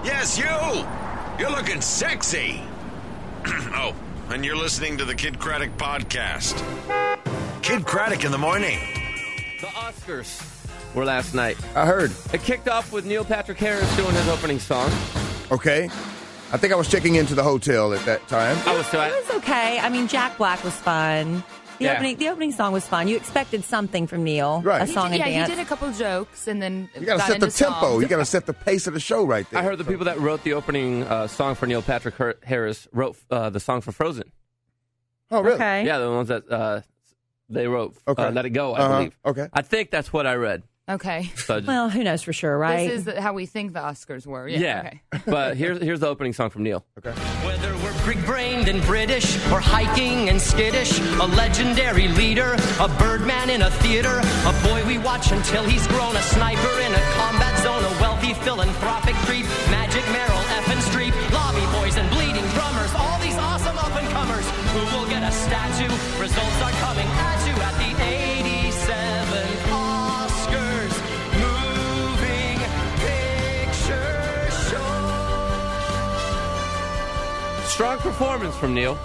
Yes, you! You're looking sexy! Oh, and you're listening to the Kid Craddock Podcast. Kid Craddock in the morning. The Oscars were last night. I heard. It kicked off with Neil Patrick Harris doing his opening song. Okay. I think I was checking into the hotel at that time. I was too. It was okay. I mean, Jack Black was fun. The opening song was fun. You expected something from Neil. Right. A song and dance. He did a couple jokes and then You got to set the tempo. You got to set the pace of the show right there. I heard the people that wrote the opening song for Neil Patrick Harris wrote the song for Frozen. Oh, really? Okay. Yeah, the ones that they wrote Let It Go, I believe. Okay. I think that's what I read. Okay. So Well, who knows for sure, right? This is how we think the Oscars were. yeah. Okay. But here's the opening song from Neil. Okay. Whether we're big-brained and British or hiking and skittish, a legendary leader, a birdman in a theater, a boy we watch until he's grown, a sniper in a combat zone, a wealthy philanthropic creep, Magic Merrill, Effin' Streep, lobby boys and bleeding drummers, all these awesome up-and-comers who will get a statue. Results are coming at you at the 87th Oscars Moving Picture Show. Strong performance from Neil.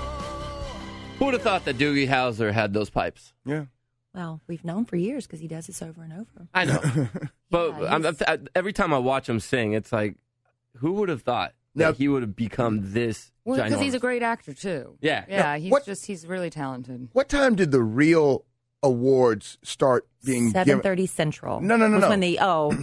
Who would have thought that Doogie Howser had those pipes? Yeah. Well, we've known for years because he does this over and over. I know. But Yeah, every time I watch him sing, it's like, who would have thought that he would have become this Well, ginormous? because he's a great actor, too. Yeah. Yeah, Now, he's really talented. What time did the real awards start being given? 7:30 Central. No. Was when the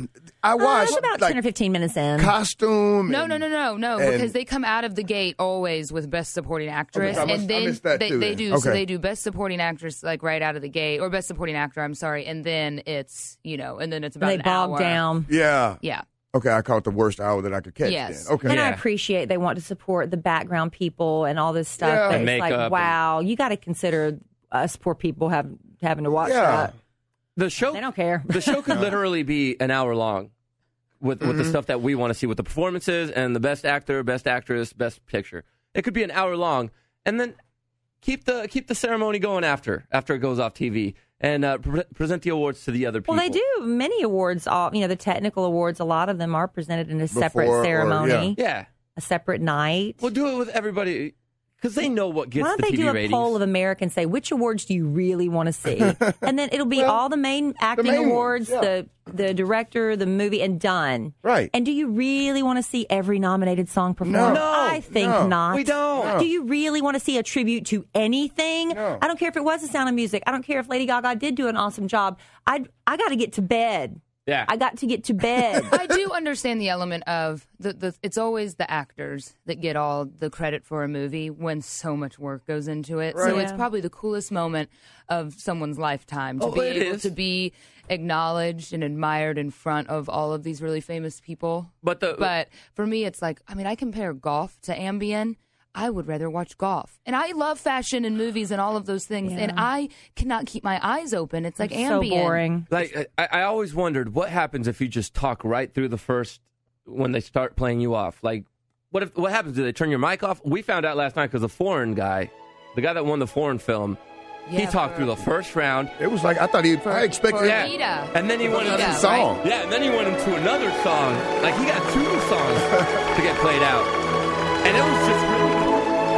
I watched it's about 10 or 15 minutes in. costume. No, and- because they come out of the gate always with Best Supporting Actress, Okay, I and then missed that they too, they then. do Okay. so they do Best Supporting Actress like right out of the gate, or Best Supporting Actor, I'm sorry, and then it's about They an bog hour. down. Yeah. Yeah. Okay, I caught the worst hour that I could catch. Yes. Then. Okay. And I Yeah. appreciate they want to support the background people and all this stuff. Yeah. But And it's like, makeup wow, you got to consider us poor people having to watch Yeah. that. The show, They don't care. The show could literally be an hour long with the stuff that we want to see, with the performances and the best actor, best actress, best picture. It could be an hour long, and then keep the ceremony going after it goes off TV, and present the awards to the other people. Well, they do many awards. All the technical awards. A lot of them are presented in a separate Before or- ceremony, Yeah. a separate night. We'll do it with everybody because they know what gets Why don't the they TV do a ratings. poll of Americans? Say which awards do you really want to see, and then it'll be all the main acting main awards, ones, yeah. the director, the movie, and done. Right. And do you really want to see every nominated song performed? No. I think No. not. We don't. No. Do you really want to see a tribute to anything? No. I don't care if it was The Sound of Music. I don't care if Lady Gaga did do an awesome job. I got to get to bed. Yeah. I got to get to bed. I do understand the element of it's always the actors that get all the credit for a movie when so much work goes into it. So Right. it's probably the coolest moment of someone's lifetime to Oh, be it able is. to be acknowledged and admired in front of all of these really famous people. But for me, it's like, I mean, I compare golf to Ambien. I would rather watch golf. And I love fashion and movies and all of those things. Yeah. And I cannot keep my eyes open. It's like so Ambien. boring. Like I always wondered what happens if you just talk right through the first when they start playing you off. Like what happens? Do they turn your mic off? We found out last night because the foreign guy, the guy that won the foreign film, he Yeah, talked for- through the first round. It was like I thought I expected. for Yeah. Evita. And then he went into Evita, song. right? Yeah, and then he went into another song. Like he got 2 songs to get played out, and it was just really cool.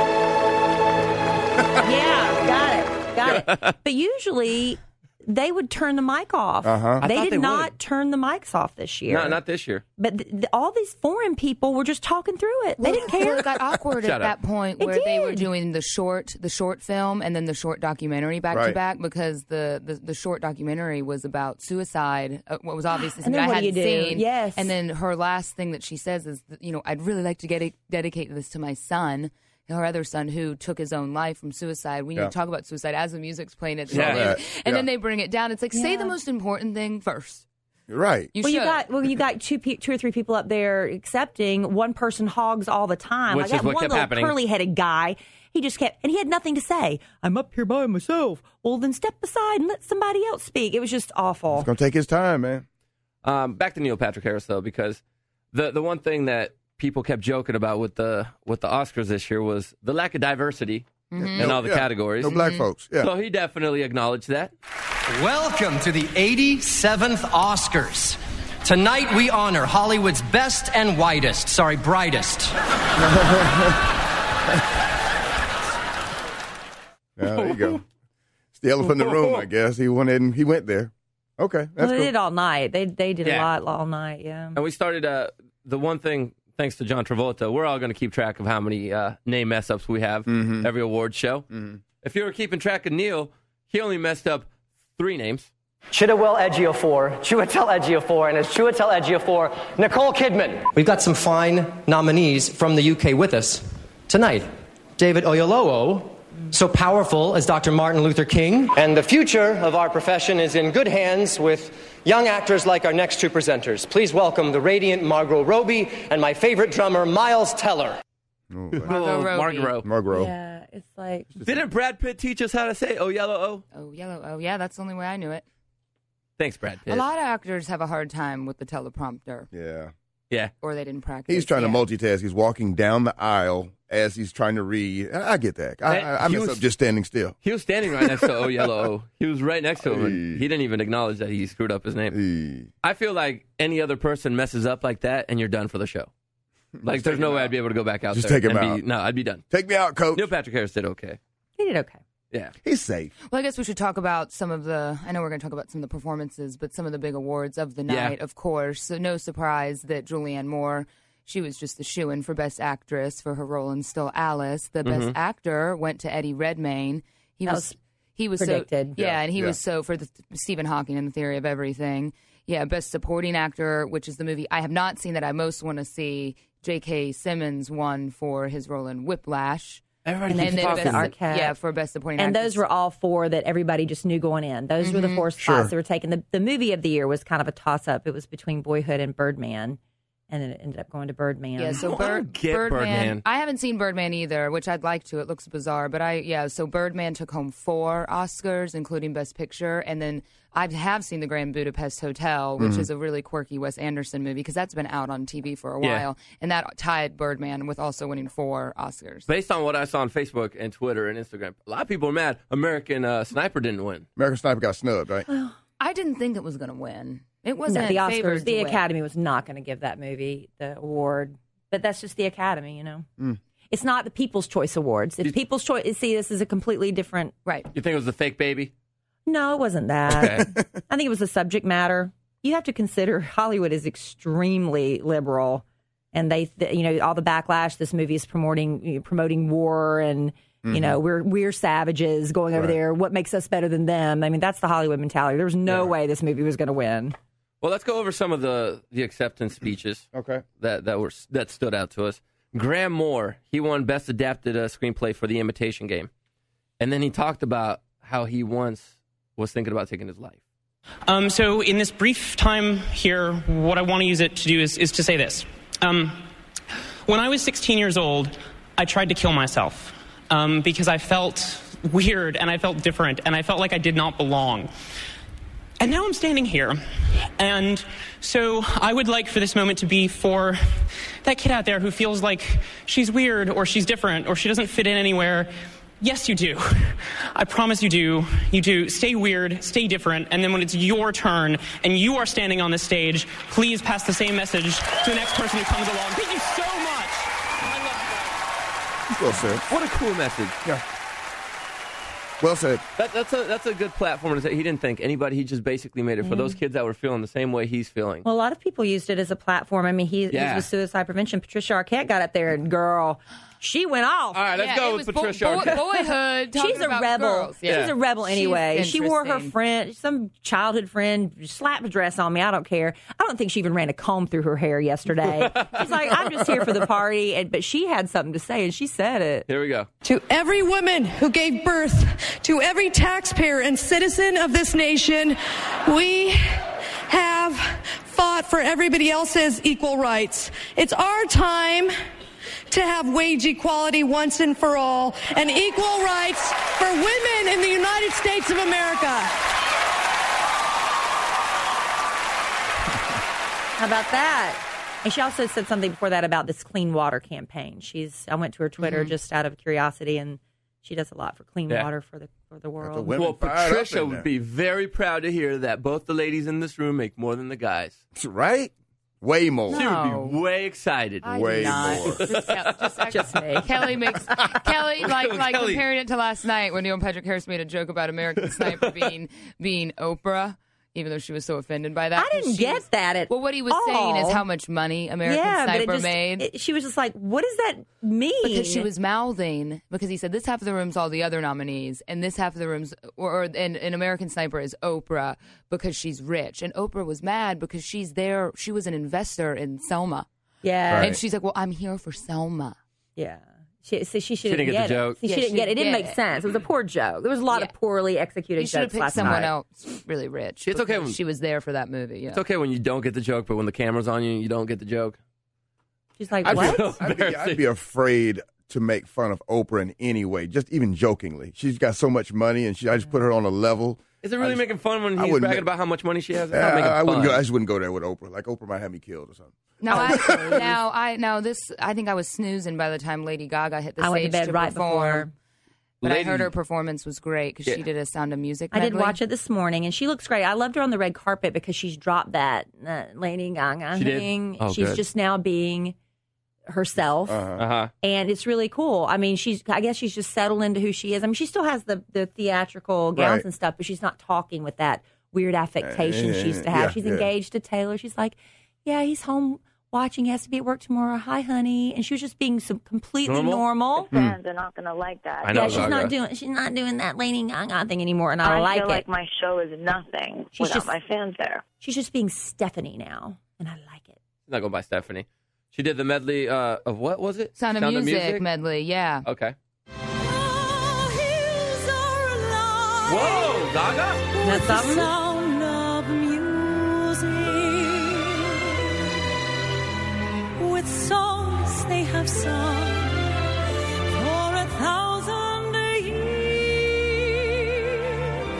Yeah, got it. But usually they would turn the mic off. Uh-huh. I They thought did they not would. turn the mics off this year. Not this year. But all these foreign people were just talking through it. They didn't care. It got awkward Shut at up. that point It where they were did. doing the short film and then the short documentary back to Right. back because the short documentary was about suicide. What was obviously And something then I what do hadn't you do? seen. Yes. And then her last thing that she says is, I'd really like to dedicate this to my son. Her other son who took his own life from suicide. We need Yeah. to talk about suicide as the music's playing at the Yeah. beginning. Right. And then Yeah. they bring it down. It's like, say Yeah. the most important thing first. Right. You Well, should. you got two or three people up there accepting. One person hogs all the time. Which like that is what one kept little happening. curly-headed guy. He just kept, and he had nothing to say. I'm up here by myself. Well, then step aside and let somebody else speak. It was just awful. It's gonna take his time, man. Back to Neil Patrick Harris though, because the one thing that people kept joking about with the Oscars this year was the lack of diversity in all the categories. No black folks. Yeah. So he definitely acknowledged that. Welcome to the 87th Oscars. Tonight we honor Hollywood's best and brightest. Yeah, there you go. It's the elephant in the room, I guess. He went there. Okay, that's They cool. did all night. They did a Yeah. lot all night. Yeah. And we started the one thing, thanks to John Travolta, we're all going to keep track of how many name mess-ups we have every award show. If you were keeping track of Neil, he only messed up 3 names. Chiwetel Ejiofor, and it's Chiwetel Ejiofor, Nicole Kidman. We've got some fine nominees from the UK with us tonight. David Oyelowo, so powerful as Dr. Martin Luther King. And the future of our profession is in good hands with young actors like our next 2 presenters. Please welcome the radiant Margot Robbie and my favorite drummer, Miles Teller. Margot Robbie. Margot. Yeah, it's like Didn't Brad Pitt teach us how to say "Oh yellow oh"? Oh, yellow. Oh, yeah, that's the only way I knew it. Thanks, Brad Pitt. A lot of actors have a hard time with the teleprompter, Yeah. Yeah. or they didn't practice. He's trying to Yeah. multitask. He's walking down the aisle as he's trying to read. I get that. I He mess was- up just standing still. He was standing right next to Oh Yellow Oh. He was right next to him, and he didn't even acknowledge that he screwed up his name. I feel like any other person messes up like that, and you're done for the show. Like, there's no way I'd be able to go back out Just there. take him and out. No, I'd be done. Take me out, coach. Neil Patrick Harris did okay. he did okay. Yeah. He's safe. Well, I guess we should talk about some of the, I know we're going to talk about some of the performances, but some of the big awards of the Yeah. night, of course. So no surprise that Julianne Moore, she was just the shoo-in for Best Actress for her role in Still Alice. The Best Actor went to Eddie Redmayne. He That was predicted. So, Yeah, and he yeah. was so for the Stephen Hawking and the Theory of Everything. Yeah, Best Supporting Actor, which is the movie I have not seen that I most want to see. J.K. Simmons won for his role in Whiplash. Everybody And keeps then talking. Arquette. yeah, for Best Supporting And Actress. those were all 4 that everybody just knew going in. Those were the 4 spots that were taken. The movie of the year was kind of a toss-up. It was between Boyhood and Birdman, and then it ended up going to Birdman. Yeah, so I don't get Birdman. I haven't seen Birdman either, which I'd like to. It looks bizarre, but so Birdman took home 4 Oscars, including Best Picture, and then I have seen The Grand Budapest Hotel, which is a really quirky Wes Anderson movie because that's been out on TV for a Yeah. while, and that tied Birdman with also winning 4 Oscars. Based on what I saw on Facebook and Twitter and Instagram, a lot of people are mad American Sniper didn't win. American Sniper got snubbed, right? I didn't think it was going to win. It No, wasn't the favored Oscars, to the win. Academy was not going to give that movie the award. But that's just the Academy, you know. It's not the People's Choice Awards. It's People's Choice. See, this is a completely different. Right. You think it was the fake baby? No, it wasn't that. I think it was the subject matter. You have to consider Hollywood is extremely liberal, and all the backlash this movie is promoting war, and we're savages going over there. What makes us better than them? I mean, that's the Hollywood mentality. There was no way this movie was going to win. Well, let's go over some of the acceptance speeches Okay. that stood out to us. Graham Moore, he won Best Adapted Screenplay for The Imitation Game, and then he talked about how he once was thinking about taking his life. So in this brief time here, what I want to use it to do is to say this. When I was 16 years old, I tried to kill myself because I felt weird and I felt different and I felt like I did not belong. And now I'm standing here. And so I would like for this moment to be for that kid out there who feels like she's weird or she's different or she doesn't fit in anywhere. Yes, you do. I promise you do. You do. Stay weird, stay different, and then when it's your turn and you are standing on the stage, please pass the same message to the next person who comes along. Thank you so much. I love you guys. Well said. What a cool message. Yeah. Well said. That's a good platform to say. He didn't think anybody. He just basically made it for those kids that were feeling the same way he's feeling. Well, a lot of people used it as a platform. I mean, he's with suicide prevention. Patricia Arquette got up there, and girl, she went off. All right, let's go with Patricia Arquette. Boyhood. She's a rebel. Girls. Yeah. She's a rebel anyway. She's She wore her interesting. some childhood friend, slapped a dress on me. I don't care. I don't think she even ran a comb through her hair yesterday. She's like, I'm just here for the party. But she had something to say, and she said it. Here we go. To every woman who gave birth, to every taxpayer and citizen of this nation, we have fought for everybody else's equal rights. It's our time to have wage equality once and for all and equal rights for women in the United States of America. How about that? And she also said something before that about this clean water campaign. I went to her Twitter just out of curiosity, and she does a lot for clean water for for the world. the women Well, fired up Patricia in would there. be very proud to hear that both the ladies in this room make more than the guys. Right? Way more. She would No. be way excited. I Way do not. more. Just me. Kelly like Kelly. comparing it to last night when Neil Patrick Harris made a joke about American Sniper being Oprah, even though she was so offended by that. I didn't get that at Well, what he was saying is all. how much money American but it Sniper just- made. she was just like, what does that mean? Because she was mouthing, because he said this half of the room's all the other nominees, and this half of the room's, and American Sniper is Oprah because she's rich. And Oprah was mad because she's there, she was an investor in Selma. Yeah. Right. And she's like, well, I'm here for Selma. Yeah. She didn't didn't get the joke. See, Yeah, she didn't she get it. It didn't didn't make get it. sense. It was a poor joke. There was a lot of Yeah. poorly executed You should have jokes picked last someone night. else really rich. It's okay because when- she was there for that movie. Yeah. It's okay when you don't get the joke, but when the camera's on you, you don't get the joke. She's like, I'd what? I'd be afraid to make fun of Oprah in any way, just even jokingly. She's got so much money, and I just put her on a level. Is it really making fun when I he's wouldn't bragging make- about how much money she has? It's not making I wouldn't fun. go. I just wouldn't go there with Oprah. Like Oprah might have me killed or something. I think I was snoozing by the time Lady Gaga hit the I stage went to bed to right perform. before. But I Lady- heard her performance was great because she Yeah. did a Sound of Music. I did medley. watch it this morning, and she looks great. I loved her on the red carpet because she's dropped that Lady Gaga She did? thing. Oh, she's good. just now being herself. Uh-huh. And it's really cool. I mean, I guess she's just settled into who she is. I mean, she still has the theatrical gowns Right. and stuff, but she's not talking with that weird affectation she used to have. Yeah, She's yeah. engaged to Taylor. She's like, yeah, he's home watching. He has to be at work tomorrow. Hi, honey. And she was just being completely normal. Fans are not going to like that. I know. Yeah, she's Gaga. not doing that Lady Gaga thing anymore, and I like feel it. like my show is nothing She's without just- my fans there. She's just being Stephanie now, and I like it. She's not going by Stephanie. She did the medley of what was it? Sound of Music medley. Yeah. Okay. Whoa, Gaga? That's something. With songs they have sung for 1,000 years.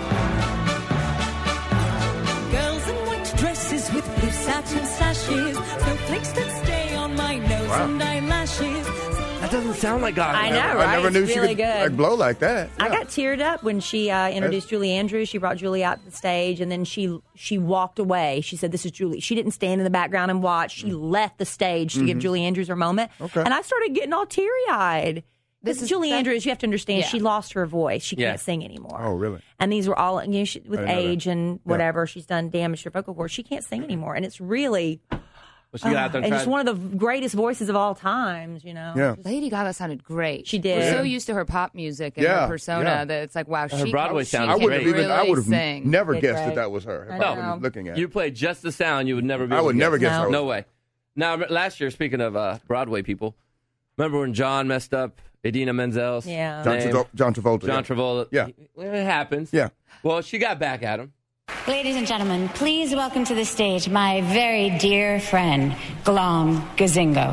Girls in white dresses with blue satin sashes, snowflakes that stay on my nose and eyelashes. That doesn't sound like Gaga. I know, I right? never knew It's she really could good. like blow like that. I Yeah. got teared up when she introduced Julie Andrews. She brought Julie out to the stage, and then she walked away. She said, "This is Julie." She didn't stand in the background and watch. She left the stage to give Julie Andrews her moment. Okay. And I started getting all teary-eyed. This is Julie that- Andrews. You have to understand, Yeah. she lost her voice. She Yeah. can't sing anymore. Oh, really? And these were all with I didn't know age that. and whatever. She's done damage to her vocal cords. She can't sing anymore, and it's really Well, she got out there and and it's tried. one of the greatest voices of all times. You know. Yeah. Lady Gaga sounded great. She did. We're so used to her pop music and Yeah, her persona yeah. that it's like, wow, she Broadway she sounded I can would have great. even. I really would have sing. never Did guessed great. that that was her. If I I know. wasn't looking at. You it. played just the sound. You would never be I able would to never guess. guess. No. No way. Now, last year, speaking of Broadway people, remember when John messed up Idina Menzel's Yeah. name? John Travolta. John Travolta. Yeah. It happens. Yeah. Well, she got back at him. Ladies and gentlemen, please welcome to the stage my very dear friend, Glom Gazingo.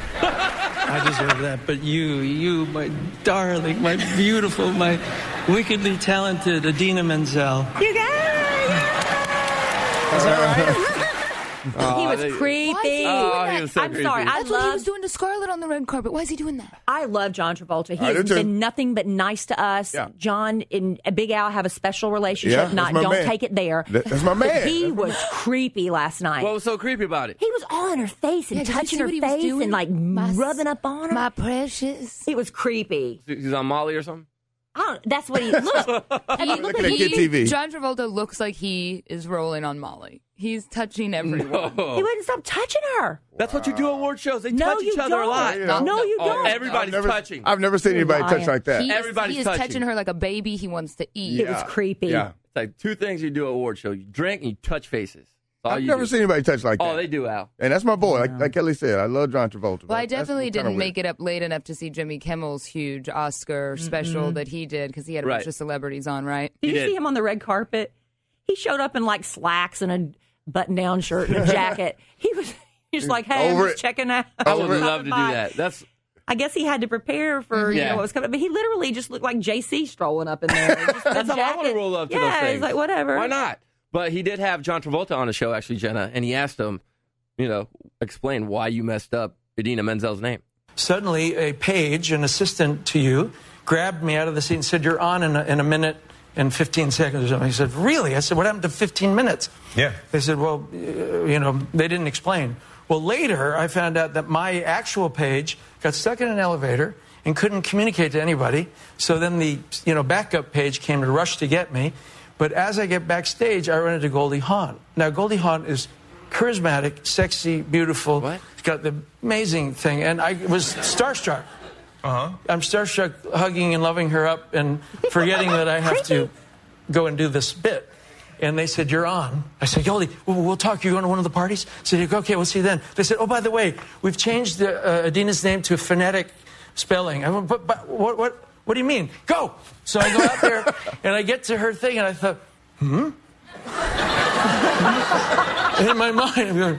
I deserve that, but you, my darling, my beautiful, my wickedly talented Idina Menzel. You guys. Is that right? He was creepy. Why is he doing that? he was so I'm creepy. sorry. That's what he was doing to Scarlett on the red carpet. Why is he doing that? I love John Travolta. He I has do too. been nothing but nice to us. Yeah. John and Big Al have a special relationship. Yeah, that's Not my don't man. take it there. That's my But man. he was creepy last night. What was so creepy about it? He was all in her face and Yeah, did you touching see her what he was face doing? and like rubbing up on her. My precious. It was creepy. He's on Molly or something? That's what he look. Looking at Kid TV. John Travolta looks like he is rolling on Molly. He's touching everyone. He wouldn't stop touching her. That's what you do at award shows. They No, touch you each other a don't. lot. Yeah. No, you don't. Everybody's touching. I've never seen anybody lying. touch like that. He is- Everybody's he is touching. touching her like a baby he wants to eat. It was creepy. Yeah. It's like two things you do at award show. You drink and you touch faces. That's all I've you never do. seen anybody touch like that. Oh, they do, Al. And that's my boy. Like Kelly said, I love John Travolta. Well, I definitely didn't make it up late enough to see Jimmy Kimmel's huge Oscar special that he did because he had a bunch Right. of celebrities on, right? Did you did. see him on the red carpet? He showed up in like slacks and a button-down shirt and a jacket. He was just like, "Hey, Over I'm just it. checking out." I would Coming love to do by. that. That's I guess he had to prepare for you Yeah. know what was coming, but he literally just looked like JC strolling up in there. Just with That's a how I want to jacket. roll up to yeah, those things. he's like, whatever. Why not? But he did have John Travolta on the show, actually, Jenna, and he asked him, explain why you messed up Idina Menzel's name. suddenly a page, an assistant to you, grabbed me out of the seat and said, "You're on in a minute and 15 seconds or something." He said, "Really?" I said, "What happened to 15 minutes?" Yeah. They said, "Well, they didn't explain." Well, later I found out that my actual page got stuck in an elevator and couldn't communicate to anybody. So then the backup page came to rush to get me. But as I get backstage, I run into Goldie Hawn. Now, Goldie Hawn is charismatic, sexy, beautiful. What? She's got the amazing thing. And I was starstruck. Uh-huh. I'm starstruck, hugging and loving her up and forgetting that I have to go and do this bit. And they said, "You're on." I said, "Goldie, we'll talk. You're going to one of the parties?" I said, "Okay, we'll see you then." They said, "Oh, by the way, we've changed Adina's name to phonetic spelling." I went, but what do you mean? Go! So I go out there, and I get to her thing, and I thought, and in my mind, I'm going,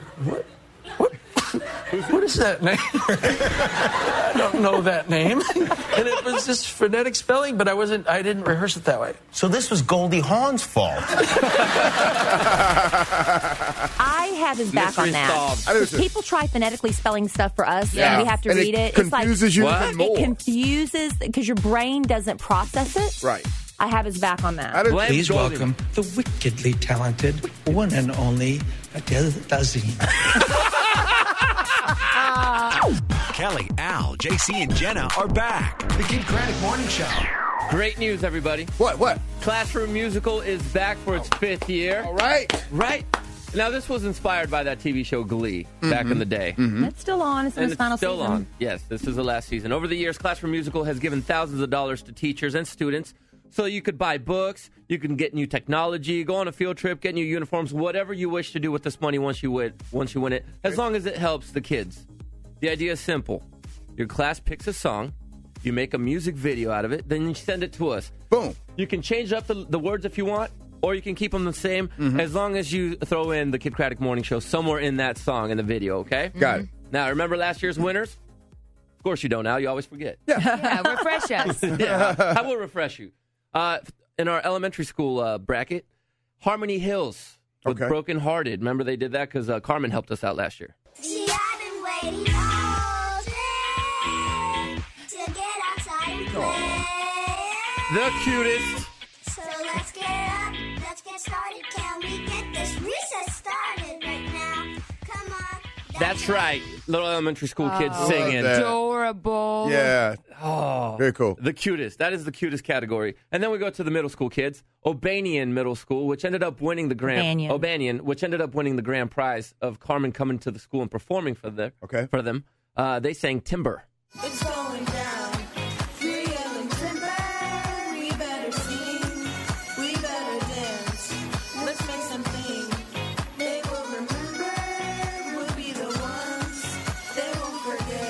what is that name? I don't know that name. And it was just phonetic spelling, but I didn't rehearse it that way. So this was Goldie Hawn's fault. I have his back on that. People try phonetically spelling stuff for us, Yeah. and we have to And read it it. confuses you like, even more. It confuses because your brain doesn't process it. Right. I have his back on that. Please welcome the wickedly talented one and only Adele Dazeem. Kelly, Al, JC, and Jenna are back. The Kid Craddock Morning Show. Great news, everybody. What? Classroom Musical is back for its 5th year. All right. Right. Now, this was inspired by that TV show Glee back in the day. It's still on. It's in And its final still season. on. Yes, this is the last season. Over the years, Classroom Musical has given thousands of dollars to teachers and students so you could buy books, you can get new technology, go on a field trip, get new uniforms, whatever you wish to do with this money once you win it, as long as it helps the kids. The idea is simple. Your class picks a song, you make a music video out of it, then you send it to us. Boom. You can change up the words if you want, or you can keep them the same as long as you throw in the Kid Craddock Morning Show somewhere in that song in the video, okay? Got it. Now, remember last year's winners? Of course you don't now. You always forget. Yeah, refresh us. Yeah, I will refresh you. In our elementary school bracket, Harmony Hills with Broken Hearted. Remember they did that because Carmen helped us out last year. See, I've been waiting all day to get outside and play. The cutest. So let's get up, let's get started. Can we get this recess started right now? Come on. That's right. Little elementary school kids singing. Adorable. Yeah. Oh, very cool. The cutest. That is the cutest category. And then we go to the middle school kids. O'Banion Middle School, which ended up winning the grand which ended up winning the grand prize of Carmen coming to the school and performing for them. They sang Timber. It's going down. Real and timber. We better sing. We better dance. Let's make something. They will remember. We'll be the ones they won't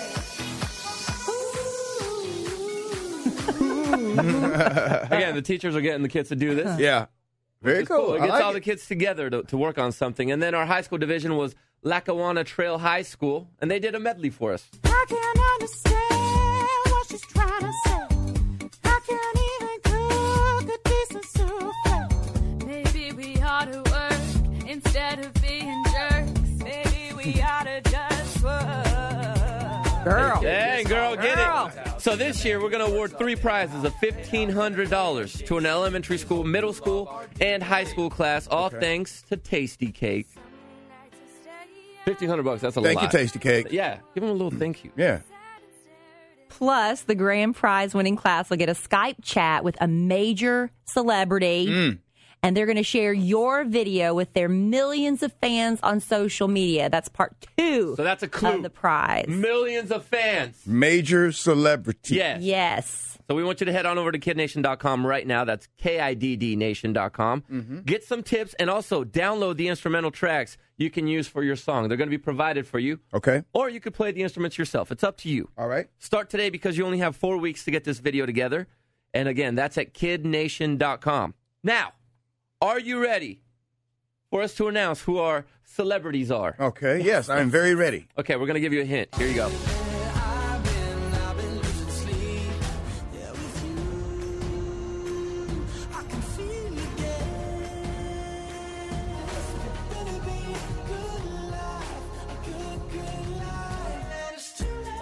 forget. Again, the teachers are getting the kids to do this. Yeah. Very cool. It I gets like all it. the kids together to work on something. And then our high school division was Lackawanna Trail High School, and they did a medley for us. I can't understand what she's trying to say. I can't even cook a decent souffle. Maybe we ought to work instead of being jerks. Maybe we ought to just work. Girl. Dang, girl, get it. So this year, we're going to award 3 prizes of $1,500 to an elementary school, middle school, and high school class, all thanks to Tasty Cake. $1,500, that's a lot. Thank you, Tasty Cake. Yeah, give them a little thank you. Yeah. Plus, the grand prize winning class will get a Skype chat with a major celebrity. And they're going to share your video with their millions of fans on social media. That's part 2 So that's a clue. of the prize. Millions of fans. Major celebrity. Yes. Yes. So we want you to head on over to KidNation.com right now. That's KIDDNation.com. Get some tips and also download the instrumental tracks you can use for your song. They're going to be provided for you. Okay. Or you could play the instruments yourself. It's up to you. All right. Start today because you only have 4 weeks to get this video together. And again, that's at KidNation.com. Now, are you ready for us to announce who our celebrities are? Okay. Yes, I'm very ready. Okay, we're going to give you a hint. Here you go.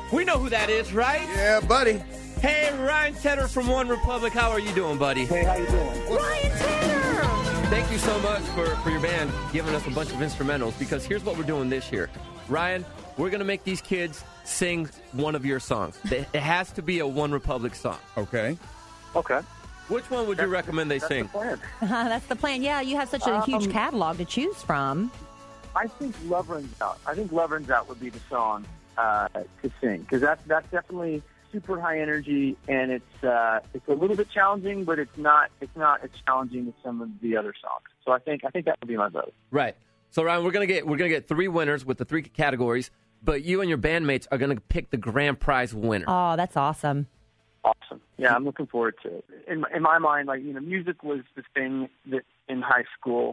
We know who that is, right? Yeah, buddy. Hey, Ryan Tedder from One Republic. How are you doing, buddy? Hey, how you doing? Ryan Tedder! Thank you so much for your band giving us a bunch of instrumentals, because here's what we're doing this year. Ryan, we're going to make these kids sing one of your songs. It has to be a One Republic song. Okay. Okay. Which one would you recommend they sing? The plan. That's the plan. Yeah, you have such a huge catalog to choose from. I think Love Runs Out. I think Love Runs Out would be the song to sing, because that's definitely super high energy, and it's a little bit challenging, but it's not as challenging as some of the other songs. So I think that would be my vote. Right. So Ryan, we're gonna get 3 winners with the 3 categories, but you and your bandmates are gonna pick the grand prize winner. Oh, that's awesome. Awesome. Yeah, I'm looking forward to it. In my mind, like, music was the thing that in high school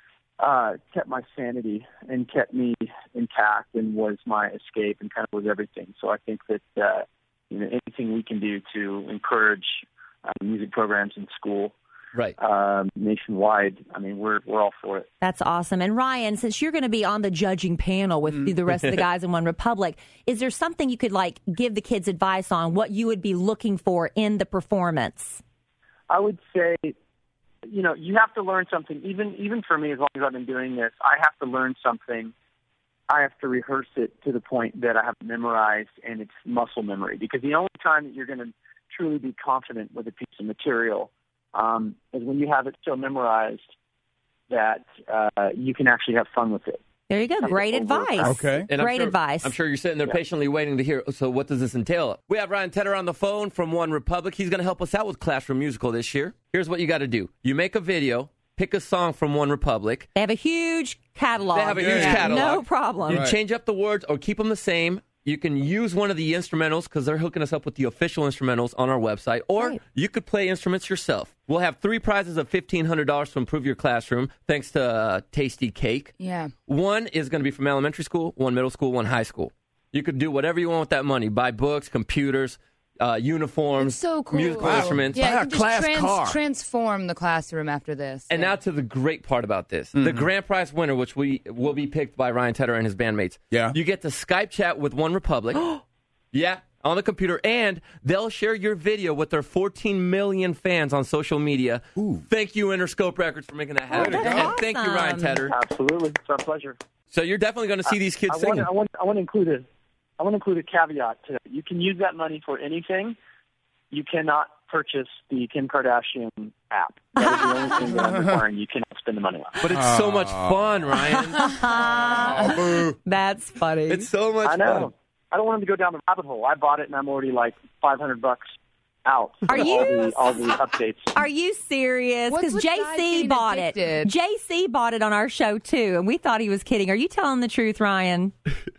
kept my sanity and kept me intact and was my escape and kind of was everything. So I think that anything we can do to encourage music programs in school, right, nationwide, I mean, we're all for it. That's awesome. And Ryan, since you're going to be on the judging panel with the rest of the guys in One Republic, is there something you could give the kids advice on what you would be looking for in the performance? I would say, you have to learn something. Even for me, as long as I've been doing this, I have to learn something. I have to rehearse it to the point that I have it memorized, and it's muscle memory. Because the only time that you're going to truly be confident with a piece of material is when you have it so memorized that you can actually have fun with it. There you go. Great advice. Okay. And Great advice. I'm sure you're sitting there patiently waiting to hear, so what does this entail? We have Ryan Tedder on the phone from One Republic. He's going to help us out with Classroom Musical this year. Here's what you got to do. You make a video, pick a song from One Republic. They have a huge catalog. They have a huge catalog. No problem. You change up the words or keep them the same. You can use one of the instrumentals because they're hooking us up with the official instrumentals on our website, or you could play instruments yourself. We'll have 3 prizes of $1,500 to improve your classroom, thanks to Tasty Cake. Yeah. 1 is going to be from elementary school, 1 middle school, 1 high school. You could do whatever you want with that money. Buy books, computers, uniforms, so cool. musical instruments. Yeah, you can just transform the classroom after this. And now to the great part about this. The grand prize winner, which will be picked by Ryan Tedder and his bandmates. Yeah. You get to Skype chat with One Republic. Yeah, on the computer. And they'll share your video with their 14 million fans on social media. Ooh. Thank you, Interscope Records, for making that happen. that's And awesome. thank you, Ryan Tedder. Absolutely. It's our pleasure. So you're definitely going to see these kids singing. I want to include a caveat to that. You can use that money for anything. You cannot purchase the Kim Kardashian app. That is the only thing that I'm requiring. You cannot spend the money on. But it's so much fun, Ryan. That's funny. It's so much I know. fun. I don't want them to go down the rabbit hole. I bought it, and I'm already like $500 out. Are you? All the updates. Are you serious? What's Because with guys JC being bought addicted? it. JC bought it on our show, too, and we thought he was kidding. Are you telling the truth, Ryan?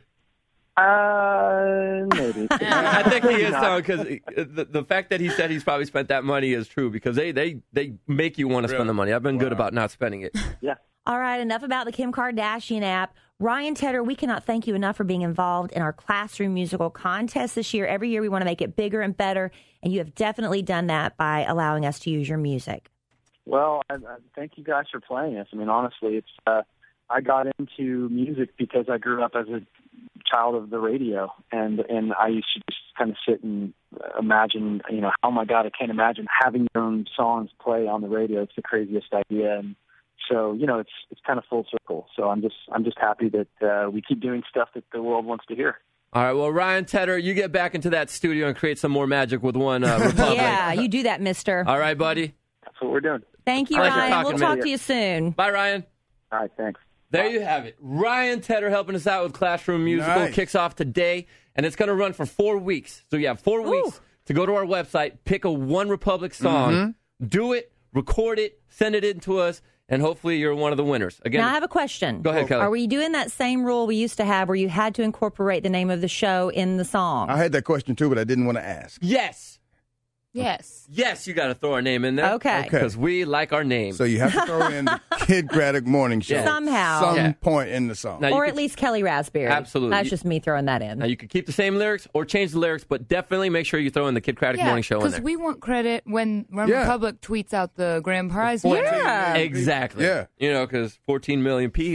Maybe. I think he is telling, because the fact that he said he's probably spent that money is true, because they make you want to spend the money. I've been good about not spending it. Yeah. All right, enough about the Kim Kardashian app. Ryan Tedder, we cannot thank you enough for being involved in our Classroom Musical contest this year. Every year we want to make it bigger and better, and you have definitely done that by allowing us to use your music. Well, I thank you guys for playing us. I mean, honestly, it's I got into music because I grew up as a child of the radio, and I used to just kind of sit and imagine, oh my God, I can't imagine having your own songs play on the radio. It's the craziest idea, and so it's kind of full circle. So I'm just happy that we keep doing stuff that the world wants to hear. All right, well, Ryan Tedder, you get back into that studio and create some more magic with One Republic. Yeah, you do that, mister. All right, buddy. That's what we're doing. Thank you, Pleasure Ryan. talking We'll to talk you. to you soon. Bye, Ryan. All right, thanks. There you have it. Ryan Tedder helping us out with Classroom Musical. Nice. Kicks off today, and it's going to run for 4 weeks. So you have 4 weeks to go to our website, pick a One Republic song, do it, record it, send it in to us, and hopefully you're one of the winners. Again, Now, I have a question. Go ahead, Kelly. Are we doing that same rule we used to have where you had to incorporate the name of the show in the song? I had that question too, but I didn't want to ask. Yes. Yes. Yes, you got to throw our name in there. Okay. Because we like our name. So you have to throw in the Kid Craddock Morning Show. Somehow. Some Yeah. point in the song. Now, you Or could- at least Kelly Raspberry. Absolutely. That's just me throwing that in. Now, you could keep the same lyrics or change the lyrics, but definitely make sure you throw in the Kid Craddock Morning Show in because there. we want credit when Yeah. Republic tweets out the grand prize. Yeah. Exactly. Yeah. Because 14 million peeps.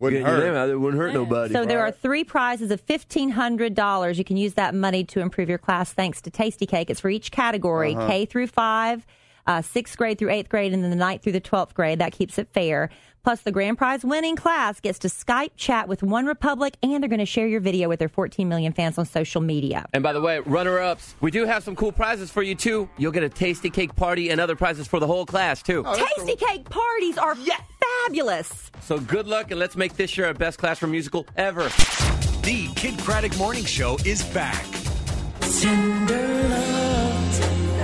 Wouldn't Get your hurt. name out there, wouldn't hurt nobody. So there are 3 prizes of $1,500. You can use that money to improve your class thanks to Tasty Cake. It's for each category, K through 5, 6th grade through 8th grade, and then the 9th through the 12th grade. That keeps it fair. Plus, the grand prize winning class gets to Skype chat with OneRepublic, and they're going to share your video with their 14 million fans on social media. And by the way, runner-ups, we do have some cool prizes for you, too. You'll get a Tasty Cake party and other prizes for the whole class, too. Tasty Cake parties are fabulous. So good luck, and let's make this year our best classroom musical ever. The Kid Craddock Morning Show is back. Tender love,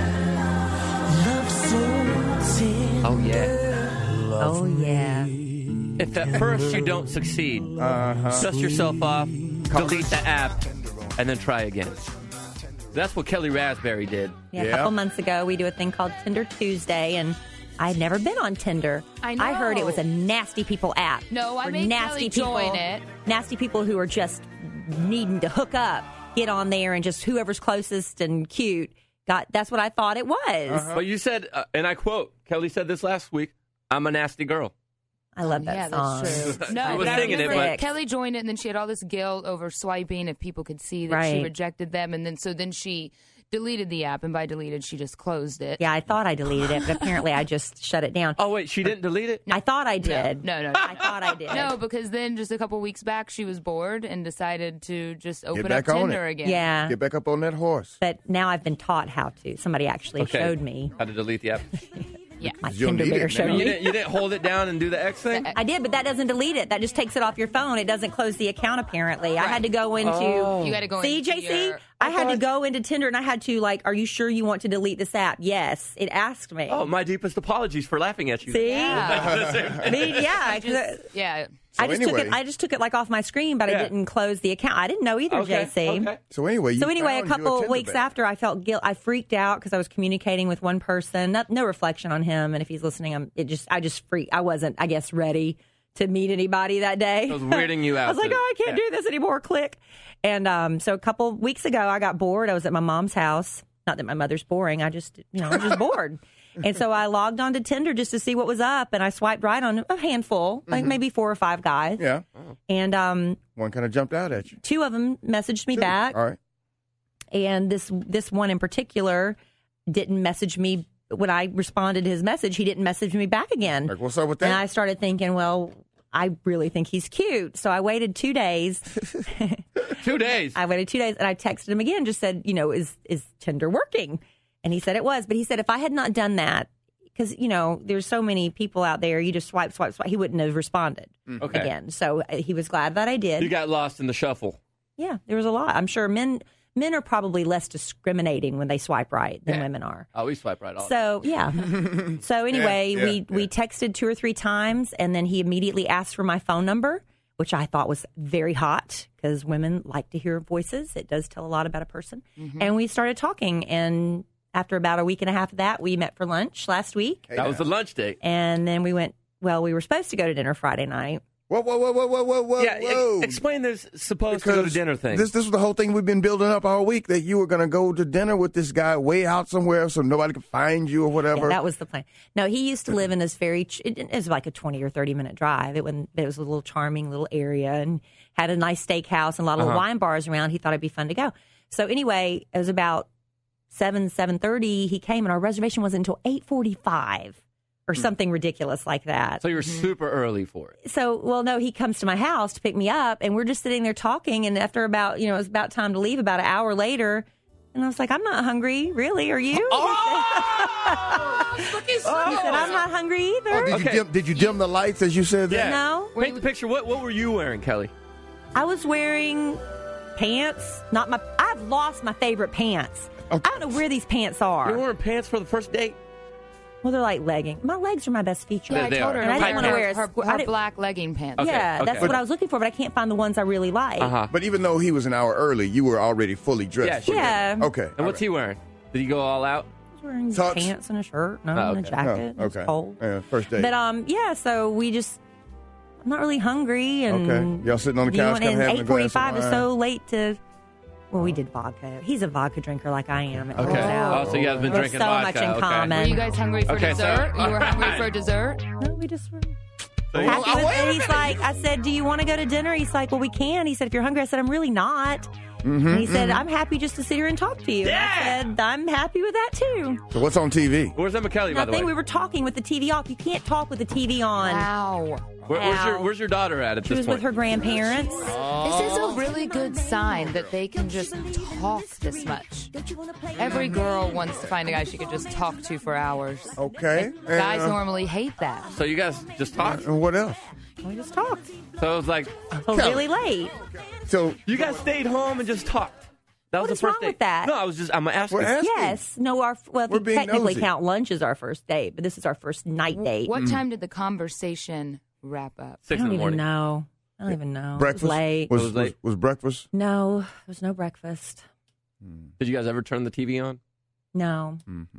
love so tender. Oh, yeah. Oh, yeah. If at first you don't succeed, dust yourself off, delete the app, and then try again. That's what Kelly Raspberry did. Yeah, a couple months ago, we do a thing called Tinder Tuesday, and I'd never been on Tinder. I know. I heard it was a nasty people app. No, I for made nasty Kelly join it. Nasty people who are just needing to hook up, get on there, and just whoever's closest and cute. That's what I thought it was. But you said, and I quote, Kelly said this last week, I'm a nasty girl. I love that song. That's true. No, I was but singing it, remember but Kelly joined it, and then she had all this guilt over swiping if people could see that she Right. rejected them, and then she deleted the app, and by deleted, she just closed it. Yeah, I thought I deleted it, but apparently I just shut it down. Oh, wait, she didn't delete it? I thought I did. No. I thought I did. No, because then just a couple weeks back, she was bored and decided to just open up back on Tinder it. again. Yeah. Get back up on that horse. But now I've been taught how to. Somebody actually Okay. showed me. How to delete the app. Yeah. My You'll Tinder need bear it showed now. me. You didn't hold it down and do the X thing? I did, but that doesn't delete it. That just takes it off your phone. It doesn't close the account, apparently. I had to go into... You got to go See, into JC? your... I had to go into Tinder, and I had to, are you sure you want to delete this app? Yes. It asked me. Oh, my deepest apologies for laughing at you. See? Yeah. I mean, yeah. Yeah. So I just anyway. took it off my screen, but I didn't close the account. I didn't know either, JC. Okay. So anyway, you So anyway, a found your couple Tinder weeks babe. after, I felt guilt. I freaked out because I was communicating with one person. No reflection on him, and if he's listening, I just freaked. I wasn't, I guess, ready to meet anybody that day. It was weirding you out. I was like, I can't do this anymore. Click. And so a couple weeks ago, I got bored. I was at my mom's house. Not that my mother's boring. I just bored. And so I logged on to Tinder just to see what was up, and I swiped right on a handful, like maybe 4 or 5 guys. Yeah. And One kind of jumped out at you. 2 of them messaged me back. All right. And this one in particular didn't message me when I responded to his message. He didn't message me back again. Like, what's up with that? And I started thinking, well, I really think he's cute. So I waited 2 days. 2 days. I waited 2 days, and I texted him again, just said, is Tinder working? And he said it was. But he said if I had not done that, because, there's so many people out there, you just swipe, he wouldn't have responded Okay. again. So he was glad that I did. You got lost in the shuffle. Yeah, there was a lot. I'm sure men are probably less discriminating when they swipe right than women are. Oh, we swipe right off. So, yeah. So anyway, Yeah, we texted 2 or 3 times, and then he immediately asked for my phone number, which I thought was very hot because women like to hear voices. It does tell a lot about a person. And we started talking, and after about a week and a half of that, we met for lunch last week. That was the lunch date. And then we were supposed to go to dinner Friday night. Whoa. Yeah, explain this supposed to go to dinner thing. This was the whole thing we've been building up all week, that you were going to go to dinner with this guy way out somewhere so nobody could find you or whatever. Yeah, that was the plan. No, he used to live in this it was like a 20 or 30 minute drive. It was a little charming little area and had a nice steakhouse and a lot of little wine bars around. He thought it'd be fun to go. So anyway, it was about 7:30. He came, and our reservation wasn't until 8:45 or something ridiculous like that. So you were super early for it. So, well, no, he comes to my house to pick me up, and we're just sitting there talking. And after about, it was about time to leave, about an hour later, and I was like, I'm not hungry. Really? Are you? He said, I'm not hungry either. Did you dim the lights as you said that? Yeah. No. Paint the picture. What were you wearing, Kelly? I was wearing pants. I've lost my favorite pants. Okay. I don't know where these pants are. You were wearing pants for the first date? Well, they're like leggings. My legs are my best feature. Yeah, I They told are. her And I to didn't want to wear her black legging pants. Okay, Yeah, that's okay. what I was looking for, but I can't find the ones I really like. Uh-huh. But even though he was an hour early, you were already fully dressed. Yeah, for Yeah. dinner. Okay. And what's he wearing? Did he go all out? I was wearing Tux? pants and a shirt, and Oh, a okay. jacket. Oh, It's okay. cold. Yeah, first date. But yeah, so I'm not really hungry, and Okay. Y'all sitting on the do you couch, want- kinda and having a glass of 8:45 is wine. so late to. Well, we did vodka. He's a vodka drinker like I am. It turns Okay. out. Oh, so you guys been We have drinking so vodka. much in Okay. common. Were you guys hungry for Okay, so- dessert? You were hungry for dessert? No, we just were Happy with it. He's like, I said, do you want to go to dinner? He's like, well, we can. He said, if you're hungry. I said, I'm really not. And he said, I'm happy just to sit here and talk to you. Yeah. I said, I'm happy with that, too. So what's on TV? Where's Emma Kelly, by the way? Nothing. We were talking with the TV off. You can't talk with the TV on. Wow. Where's your daughter at this point? She was with her grandparents. This is a really good sign that they can just talk this much. Every girl wants to find a guy she could just talk to for hours. Okay. Guys normally hate that. So you guys just talked? And what else? We just talked. So it was like... Until really late. So you guys stayed home and just talked? That was What is the first wrong date? with that? No, I'm asking. We're asking. Yes. No, if We're you being technically nosy. count lunch as our first date, but this is our first night date. What time did the conversation wrap up? 6 I in don't the even morning. know. I don't even know. Breakfast? It was late. Was breakfast? No, there was no breakfast. Did you guys ever turn the TV on? No.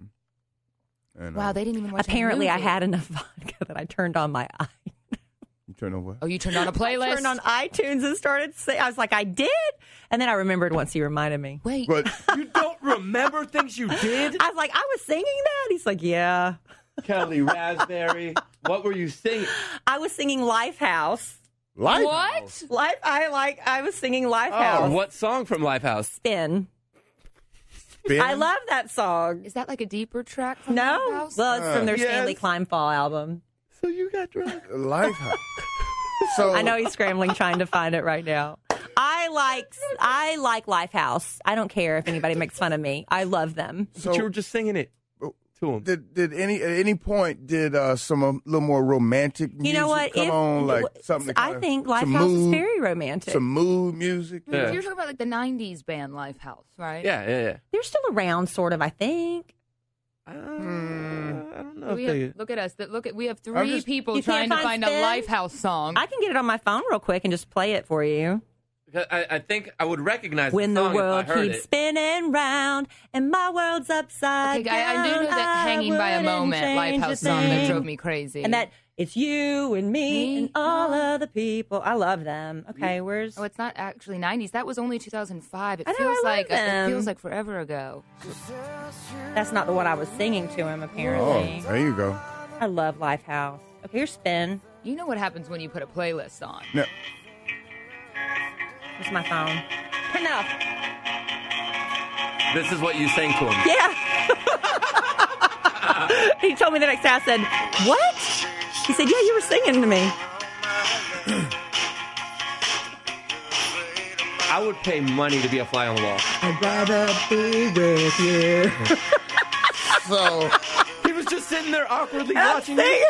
And, Wow, they didn't even watch Apparently, the I movie. had enough vodka that I turned on my You turn on what? Oh, you turned on a playlist? I turned on iTunes and started singing. I was like, I did? And then I remembered once he reminded me. Wait. But You don't remember things you did? I was like, I was singing that? He's like, yeah. Kelly Raspberry. What were you singing? I was singing Lifehouse. Life? What? I was singing Lifehouse. What song from Lifehouse? Spin. Spin? I love that song. Is that like a deeper track from No. Lifehouse? Well, it's from their Yes. Stanley Kleinfall album. So you got drunk. Lifehouse. So I know he's scrambling trying to find it right now. I like Lifehouse. I don't care if anybody makes fun of me. I love them. But you were just singing it to him. Did at any point some a little more romantic music You know what? come on, like something? I think Lifehouse is very romantic. Some mood music. Yeah. You're talking about like the 90s band Lifehouse, right? Yeah. They're still around, sort of, I think. I don't know Look at us. We have three people You trying can't to find a Spin? Lifehouse song. I can get it on my phone real quick and just play it for you. I think I would recognize When the the song world if I heard keeps it. spinning round and my world's upside Okay, down, I do know that Hanging by a wouldn't Moment change Lifehouse a song that thing. drove me crazy. And that it's you and me and all of the people. I love them. Okay, where's? Oh, it's not actually 90s. That was only 2005. It I know, feels I love like them. it feels like forever ago. That's not the one I was singing to him. Apparently, Oh, there you go. I love Lifehouse. Okay, here's Spin. You know what happens when you put a playlist on. No. Here's my phone. Enough. This is what you sang to him. Yeah. He told me the next day. I said, "What?" He said, "Yeah, you were singing to me." I would pay money to be a fly on the wall. I'd rather be with you. So He was just sitting there awkwardly watching you.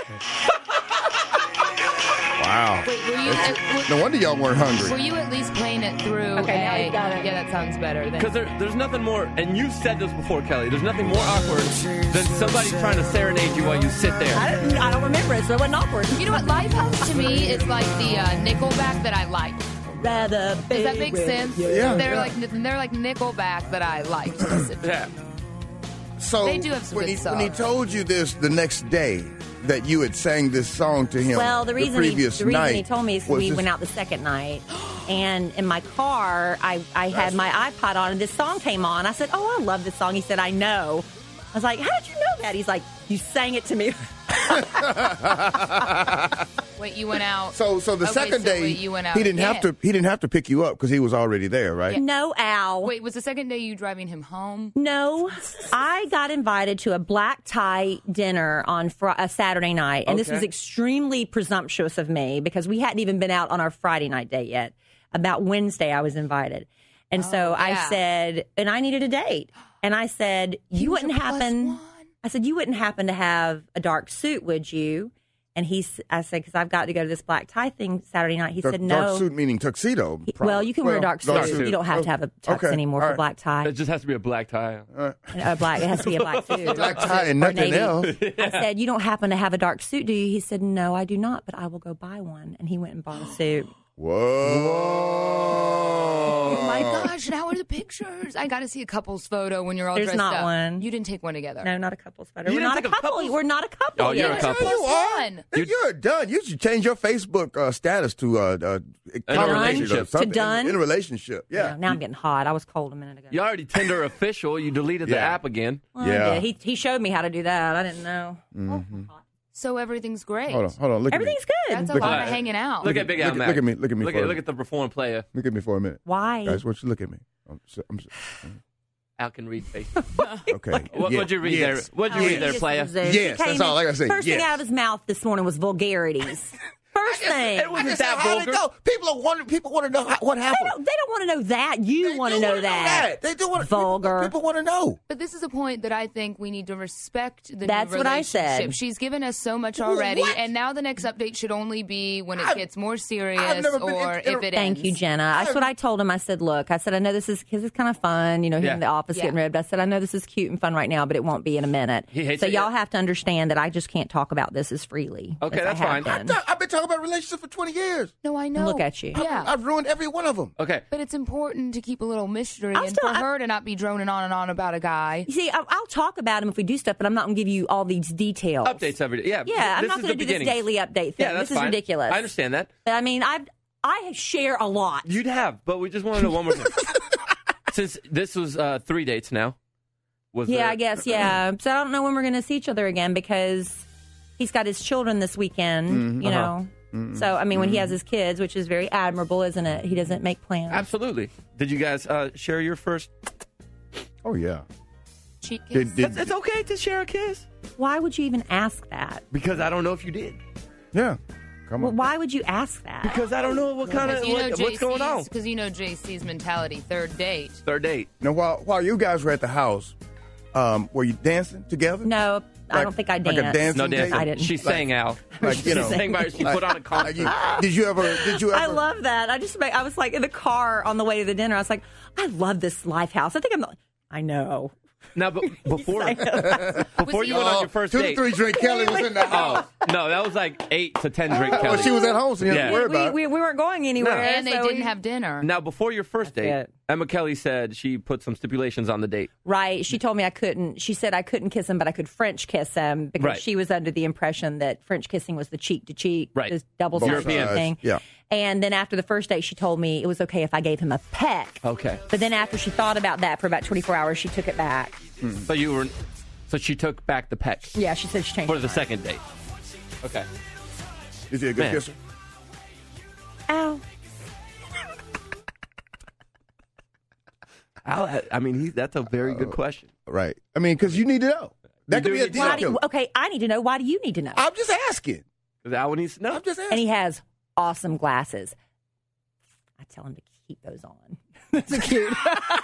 wow. Wait, were you, No wonder y'all weren't hungry. were you at least playing it through? Okay, now you got it. Yeah, that sounds better. Because there's nothing more, and you've said this before, Kelly, there's nothing more awkward than somebody trying to serenade you while you sit there. I don't remember it, so it wasn't awkward. You know what? Lifehouse to me is like the Nickelback that I like. Rather be Does that make with sense? you. Yeah. They're like Nickelback that I like to listen to. Yeah. So They do have some when good he songs. told you this the next day that you had sang this song to him. Well, the reason previous night he told me is was we this- went out the second night, and in my car, I had my iPod on, and this song came on. I said, "Oh, I love this song." He said, "I know." I was like, "How did you know that?" He's like, "You sang it to me." Wait, you went out. So the Okay, second so day wait, you went out he didn't have again. to he didn't have to pick you up because he was already there, right? No, Al. Wait, was the second day you driving him home? No, I got invited to a black tie dinner on a Saturday night, and this Okay. was extremely presumptuous of me because we hadn't even been out on our Friday night date yet. About Wednesday, I was invited, and so I yeah. said, and I needed a date, and I said, "You was wouldn't your plus happen." one. I said, "You wouldn't happen to have a dark suit, would you?" And I said, because I've got to go to this black tie thing Saturday night. He said, "No." Dark suit meaning tuxedo. Well, you can wear a dark suit. suit. You don't have to have a tux Okay, anymore all for right. black tie. It just has to be a black tie. A black. It has to be a black suit. Black tie and Or nothing navy. else. I said, "You don't happen to have a dark suit, do you?" He said, "No, I do not, but I will go buy one." And he went and bought a suit. Whoa. Oh my gosh, now are the pictures? I got to see a couple's photo when you're all There's dressed not up. one. You didn't take one together. No, not a couple's photo. You We're didn't not a take a couple. couple's- We're not a couple. Oh, you're a yet. couple. You are. One. You're done. You should change your Facebook status to In a relationship. something. To done? In a relationship. Yeah. No, now I'm getting hot. I was cold a minute ago. You already Tinder official. You deleted the Yeah. app again. Well, Yeah. I did. He showed me how to do that. I didn't know. Mm-hmm. So everything's great. Hold on. Look Everything's at me. good. That's a Look lot at of me. hanging out. Look at Big Al Mac. Look at me. Look at me. Look at the reform player. Look at me for a minute. Why? Guys, why don't you look at me? Al can read face. Okay. What'd you read there? What'd you read there, player? Yes, that's all I gotta say. First thing Yes. out of his mouth this morning was vulgarities. First thing. It wasn't that How'd it vulgar. go? People want to know what They happened. don't want to know that. You want to know that. They do want vulgar. People want to know. But this is a point that I think we need to respect the That's new what I relationship. said. She's given us so much already, and now the next update should only be when it gets more serious or if it ends. Thank you, Jenna. That's what I told him. I said, look, I know this is because it's kind of fun, him in the office getting ribbed. I said, I know this is cute and fun right now, but it won't be in a minute. So y'all have to understand that I just can't talk about this as freely. Okay, as that's I have fine. been. I've been talking about relationships for 20 years. No, I know. Look at you. Yeah. I've ruined every one of them. Okay. But it's important to keep a little mystery and for her to not be droning on and on about a guy. You see, I'll talk about him if we do stuff, but I'm not going to give you all these details. Updates every day. Yeah. Yeah, I'm this not is going to the do this beginning. daily update thing. Yeah, that's this is fine. ridiculous. I understand that. I mean, I share a lot. You'd have, but we just want to know one more thing. Since this was 3 dates now. I guess, yeah. So I don't know when we're going to see each other again because he's got his children this weekend, you know. So, I mean, when he has his kids, which is very admirable, isn't it? He doesn't make plans. Absolutely. Did you guys share your first? Oh, yeah. Cheek kiss? It's okay to share a kiss. Why would you even ask that? Because I don't know if you did. Yeah. Come Well, on. why would you ask that? Because I don't know what kind of what's going on. Because you know JC's mentality, third date. Third date. Now, while you guys were at the house, were you dancing together? No, I don't think I danced. Like a dancing No dancing. I didn't. She sang out. Like, you know. She sang by she put on a concert. Did you ever? I love that. I was like in the car on the way to the dinner. I was like, I love this life house. I know. Now, but before you went on your first 2 date. to 3 drink Kelly was in the house. No, that was like 8 to 10 drink Kelly. Well, she was at home, so you didn't worry about it. We weren't going anywhere. No. And they didn't have dinner. Now, before your first date, Emma Kelly said she put some stipulations on the date. Right. She told me I couldn't. She said I couldn't kiss him, but I could French kiss him because Right. she was under the impression that French kissing was the cheek to cheek, Right. this double Both European sides. thing. Yeah. And then after the first date, she told me it was okay if I gave him a peck. Okay. But then after she thought about that for about 24 hours, she took it back. So she took back the peck. Yeah, she said she changed For her the mind. second date. Okay. Is he a good Man. kisser? Ow. I mean, that's a very good question. Right. I mean, because you need to know. That could be a deal Why do killer. okay, I need to know. Why do you need to know? I'm just asking. Because Al needs to know. I'm just asking. And he has awesome glasses. I tell him to keep those on. That's cute.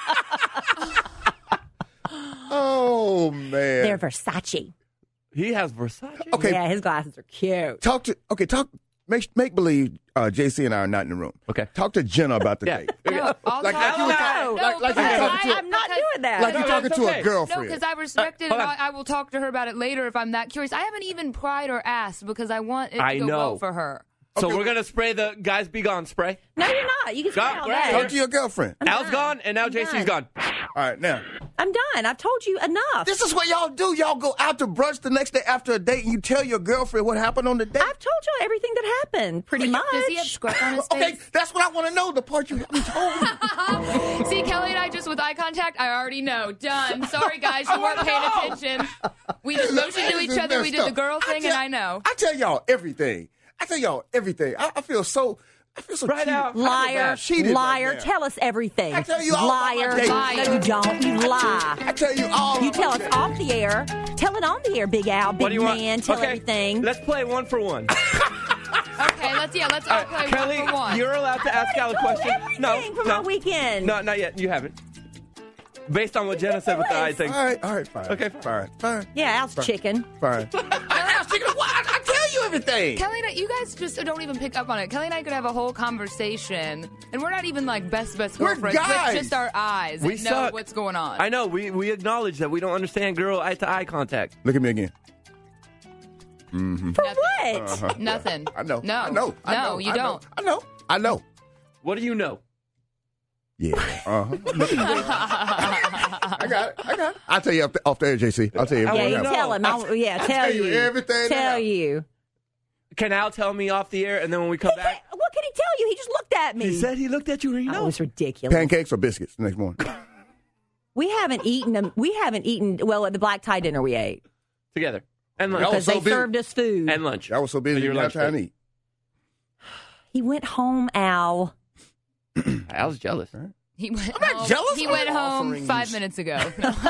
Oh, man. They're Versace. He has Versace? Okay. Yeah, his glasses are cute. Make believe JC and I are not in the room. Okay. Talk to Jenna about the date. No, I'll Like talk you were- about it. like you because talking to- I'm not doing that. Like you're talking to a No, girlfriend. because I respect it, and hold on. I will talk to her about it later if I'm that curious. I haven't even pried or asked because I want it to I go know. well for her. So we're going to spray the Guys Be Gone spray. No, you're not. You can spray all right. day. Talk to your girlfriend. Al's gone, and now JC's gone. All right, now. I'm done. I've told you enough. This is what y'all do. Y'all go out to brunch the next day after a date, and you tell your girlfriend what happened on the date. I've told you everything that happened, pretty much. Does he have scratch on his face? Okay, that's what I want to know, the part you haven't told me. See, Kelly and I just with eye contact, I already know. Done. Sorry, guys, you weren't paying attention. We just motioned to each other. We did the girl thing, and I know. I tell y'all everything. I feel so Right cheated. now. Liar, Cheated liar, right now. tell us everything. I tell you all about my liar, dates. no, you don't. You lie. I tell you all. You tell us off the air. Tell it on the air, Big Al, What do big you want? man. Tell Okay, everything. Let's play 1 for 1. Okay, let's all play Kelly, 1 for 1. you're allowed to ask Al a question. Everything from my weekend. No, not yet. You haven't. Based on what Jenna said with the eye thing. All right, fine. Okay, fine. Yeah, Al's chicken. Fine. I tell you everything. Kelly and I, you guys just don't even pick up on it. Kelly and I could have a whole conversation, and we're not even like best We're girlfriends guys. with just our eyes We and know suck. what's going on. I know. We acknowledge that we don't understand girl eye-to-eye contact. Look at me again. For what? Uh-huh. Nothing. I know. No. I know. No, you don't. I know. What do you know? Yeah. I got it. I'll tell you off the air, JC. I'll tell you Yeah, everything. you else. tell him. Tell tell you you. everything Tell else. you. Can Al tell me off the air, and then when we come back? What can he tell you? He just looked at me. He said he looked at you and he Oh, it knows. was ridiculous. Pancakes or biscuits the next morning? We haven't eaten them. We haven't eaten, well, at the black tie dinner we ate. Together. And lunch. Because they served us food. And lunch. I was so busy, Your you lunch had time to date. eat. He went home, Al. Al's jealous. He went I'm not home, jealous. He I'm went home offering 5 you- minutes ago.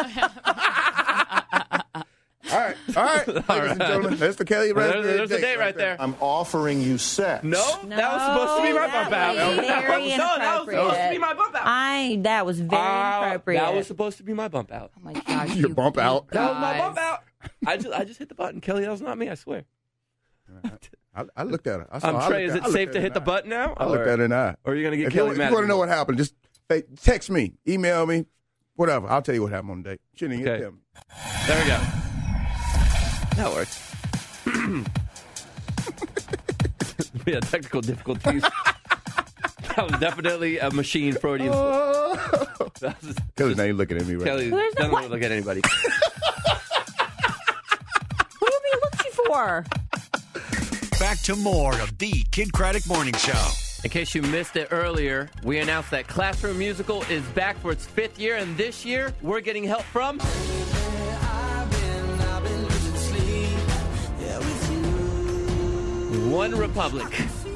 All right. Ladies and gentlemen, there's the Kelly Raspberry There's the date right there. I'm offering you sex. No, that was supposed to be my bump out. That was very No, that was supposed to be inappropriate. my bump out. That was very inappropriate. That was supposed to be my bump out. Oh my gosh. Your bump out. That was my bump out. I just hit the button, Kelly. That was not me. I swear. I looked at her. Trey, is it safe to hit the button now? I looked at her in the eye. Or are you going to get If you Kelly mad? want to know what happened, just text me, email me, whatever. I'll tell you what happened on the date. She didn't get them. There we go. That works. We had technical difficulties. That was definitely a machine Freudian slip. Kelly's not even looking at me right Kelly now. doesn't want to look at anybody. What are you being looking for? Back to more of the Kid Craddock Morning Show. In case you missed it earlier, we announced that Classroom Musical is back for its 5th year, and this year we're getting help from One Republic.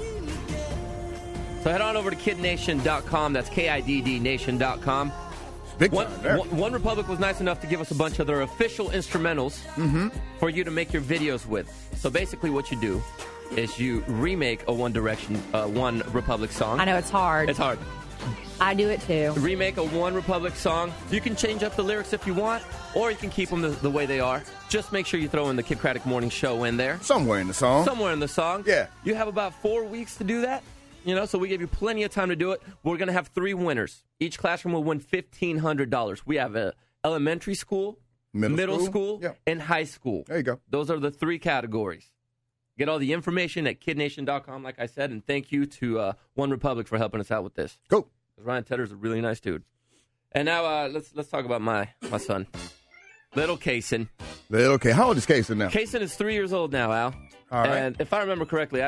So head on over to KidNation.com. That's KIDD Nation.com. Big time there. One Republic was nice enough to give us a bunch of their official instrumentals for you to make your videos with. So basically what you do is you remake a One Republic song. I know it's hard. It's hard. I do it too. Remake a One Republic song. You can change up the lyrics if you want, or you can keep them the way they are. Just make sure you throw in the Kid Craddock Morning Show in there. Somewhere in the song. Somewhere in the song. Yeah. You have about 4 weeks to do that. So we give you plenty of time to do it. We're going to have 3 winners. Each classroom will win $1,500. We have a elementary school, middle school, and high school. There you go. Those are the 3 categories. Get all the information at KidNation.com, like I said, and thank you to One Republic for helping us out with this. Cool. Ryan Tedder's a really nice dude. And now let's talk about my son, little Kaysen. Little Kaysen. How old is Kaysen now? Kaysen is 3 years old now, Al. All right. And if I remember correctly,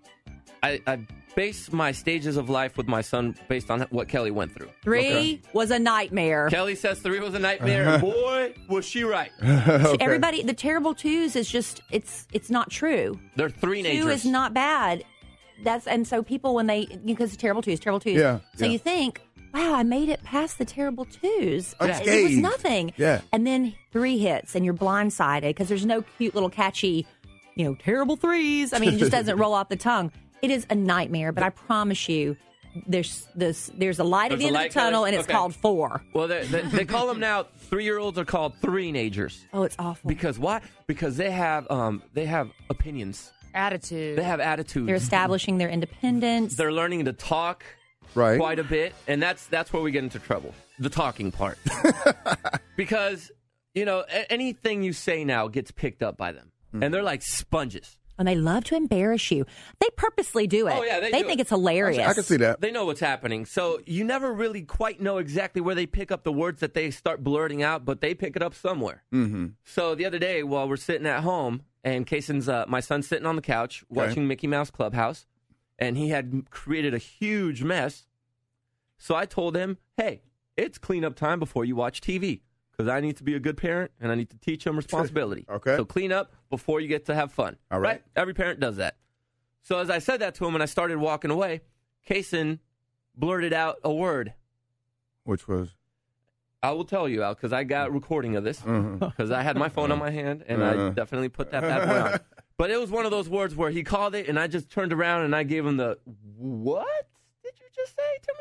I base my stages of life with my son based on what Kelly went through. 3 was a nightmare. Kelly says 3 was a nightmare. And boy, was she right. Everybody, the terrible twos is just, it's not true. They're 3-nagers. 2 is not bad. And so people, when because terrible twos. Yeah. So you think, wow, I made it past the terrible twos. Unscathed. It was nothing. Yeah. And then 3 hits and you're blindsided because there's no cute little catchy, terrible 3s. I mean, it just doesn't roll off the tongue. It is a nightmare, but I promise you, there's a light at the end of the tunnel, and it's called 4. Well, they call them now. 3-year-olds are called 3-nagers. Oh, it's awful. Because why? Because they have opinions. Attitude. They have attitudes. They're establishing their independence. They're learning to talk quite a bit, and that's where we get into trouble. The talking part. Because, anything you say now gets picked up by them. And they're like sponges. And they love to embarrass you. They purposely do it. Oh, yeah, they do think it. it's hilarious. I can see that. They know what's happening. So you never really quite know exactly where they pick up the words that they start blurting out, but they pick it up somewhere. Mm-hmm. So the other day, while we're sitting at home, and Kaysen's, my son's sitting on the couch watching Mickey Mouse Clubhouse, and he had created a huge mess. So I told him, hey, it's cleanup time before you watch TV. Because I need to be a good parent, and I need to teach him responsibility. Okay. So clean up before you get to have fun. All right. Every parent does that. So as I said that to him and I started walking away, Kaysen blurted out a word. Which was? I will tell you, Al, because I got recording of this. Because I had my phone on my hand, and I definitely put that bad boy on. But it was one of those words where he called it, and I just turned around and I gave him the, what did you just say to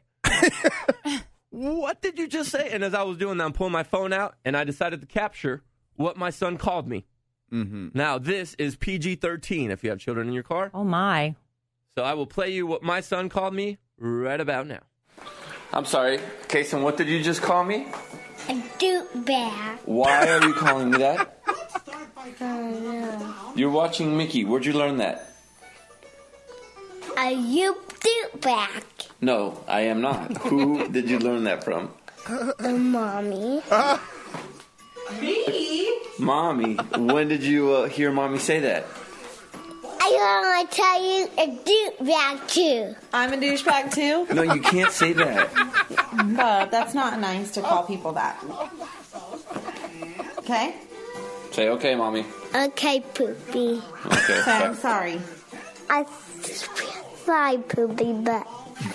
me, boy? What did you just say? And as I was doing that, I'm pulling my phone out, and I decided to capture what my son called me. Mm-hmm. Now, this is PG-13 if you have children in your car. Oh, my. So I will play you what my son called me right about now. I'm sorry, Kaysen, what did you just call me? A doobag. Why are you calling me that? No. You're watching Mickey. Where'd you learn that? A doobag. No, I am not. Who did you learn that from? Mommy. Me? Mommy. When did you hear Mommy say that? I want to tell you a douchebag too. I'm a douchebag too? No, you can't say that. But that's not nice to call people that. Okay? Say, okay, Mommy. Okay, Poopy. Okay, I'm sorry. Sorry, Poopy butt.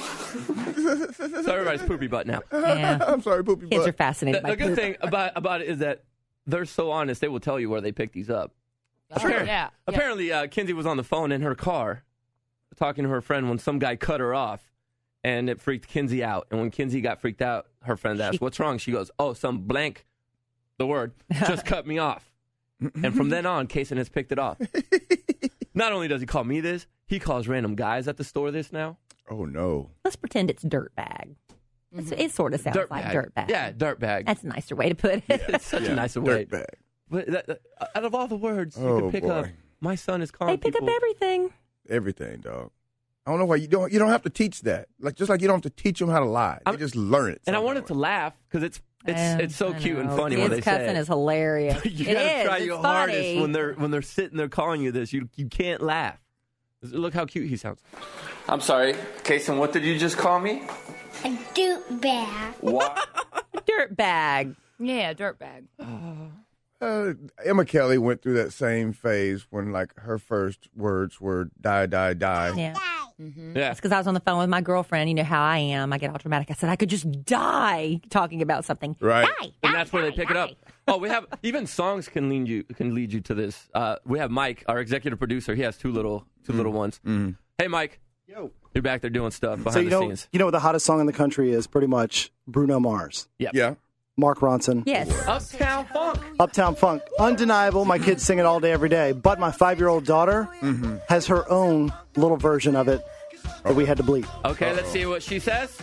So everybody's poopy butt now. Yeah. I'm sorry, Poopy Kids butt. are fascinated by The good poop. thing about it is that they're so honest. They will tell you where they picked these up. Apparently, Kinsey was on the phone in her car talking to her friend when some guy cut her off, and it freaked Kinsey out. And when Kinsey got freaked out, her friend asked, "What's wrong?" She goes, "Oh, some blank, the word, just cut me off." And from then on, Kaysen has picked it off. Not only does he call me this, he calls random guys at the store this now. Oh, no. Let's pretend it's dirtbag. It sort of sounds like dirtbag. Yeah, dirtbag. That's a nicer way to put it. It's such a nicer way. Dirtbag. But out of all the words you Oh, could pick boy. up, my son is calling They pick people. up everything. Everything, dog. I don't know why you don't have to teach that. Just like you don't have to teach them how to lie. They just learn it. And I wanted to laugh because it's so cute and funny when they say cussing it. is hilarious. You It gotta is. try It's your funny. hardest when they're sitting there calling you this. You can't laugh. Look how cute he sounds. I'm sorry, Kaysen, what did you just call me? A dirtbag. What? Dirtbag. Yeah, dirtbag. Emma Kelly went through that same phase when, like, her first words were die, die, die. Yeah. Yeah. It's because I was on the phone with my girlfriend. You know how I am. I get all dramatic. I said I could just die talking about something. Right. Die. And that's where they pick it up. Oh, we have even songs can lead you to this. We have Mike, our executive producer. He has two little ones. Mm-hmm. Hey, Mike. Yo. You're back there doing stuff behind So the scenes. you know what the hottest song in the country is? Pretty much Bruno Mars. Yep. Yeah. Mark Ronson. Yes. Uptown Funk. Uptown Funk. Undeniable. My kids sing it all day, every day. But my 5-year-old daughter has her own little version of it that we had to bleep. Okay, let's see what she says.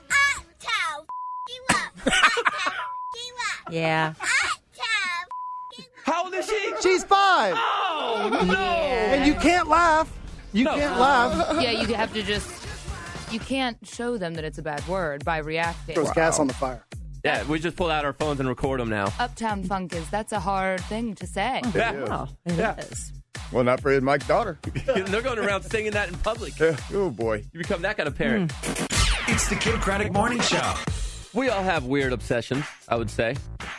Yeah. How old is she? She's 5. Oh, no. And you can't laugh. You can't laugh. Yeah, you have to you can't show them that it's a bad word by reacting. Throws gas on the fire. Yeah, we just pull out our phones and record them now. Uptown Funk that's a hard thing to say. Yeah. Wow. It is. Well, not for Mike's daughter. They're going around singing that in public. Yeah. Oh, boy. You become that kind of parent. It's the Kid Craddock Morning Show. We all have weird obsessions, I would say.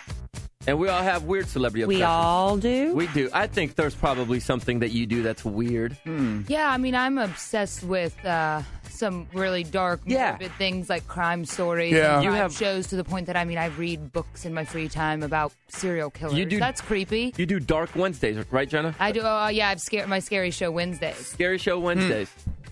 And we all have weird celebrity obsessions. We all do? We do. I think there's probably something that you do that's weird. Yeah, I mean, I'm obsessed with some really dark, morbid things like crime stories and crime shows to the point that, I mean, I read books in my free time about serial killers. That's creepy. You do Dark Wednesdays, right, Jenna? I do. Yeah, I've my Scary Show Wednesdays. Scary Show Wednesdays.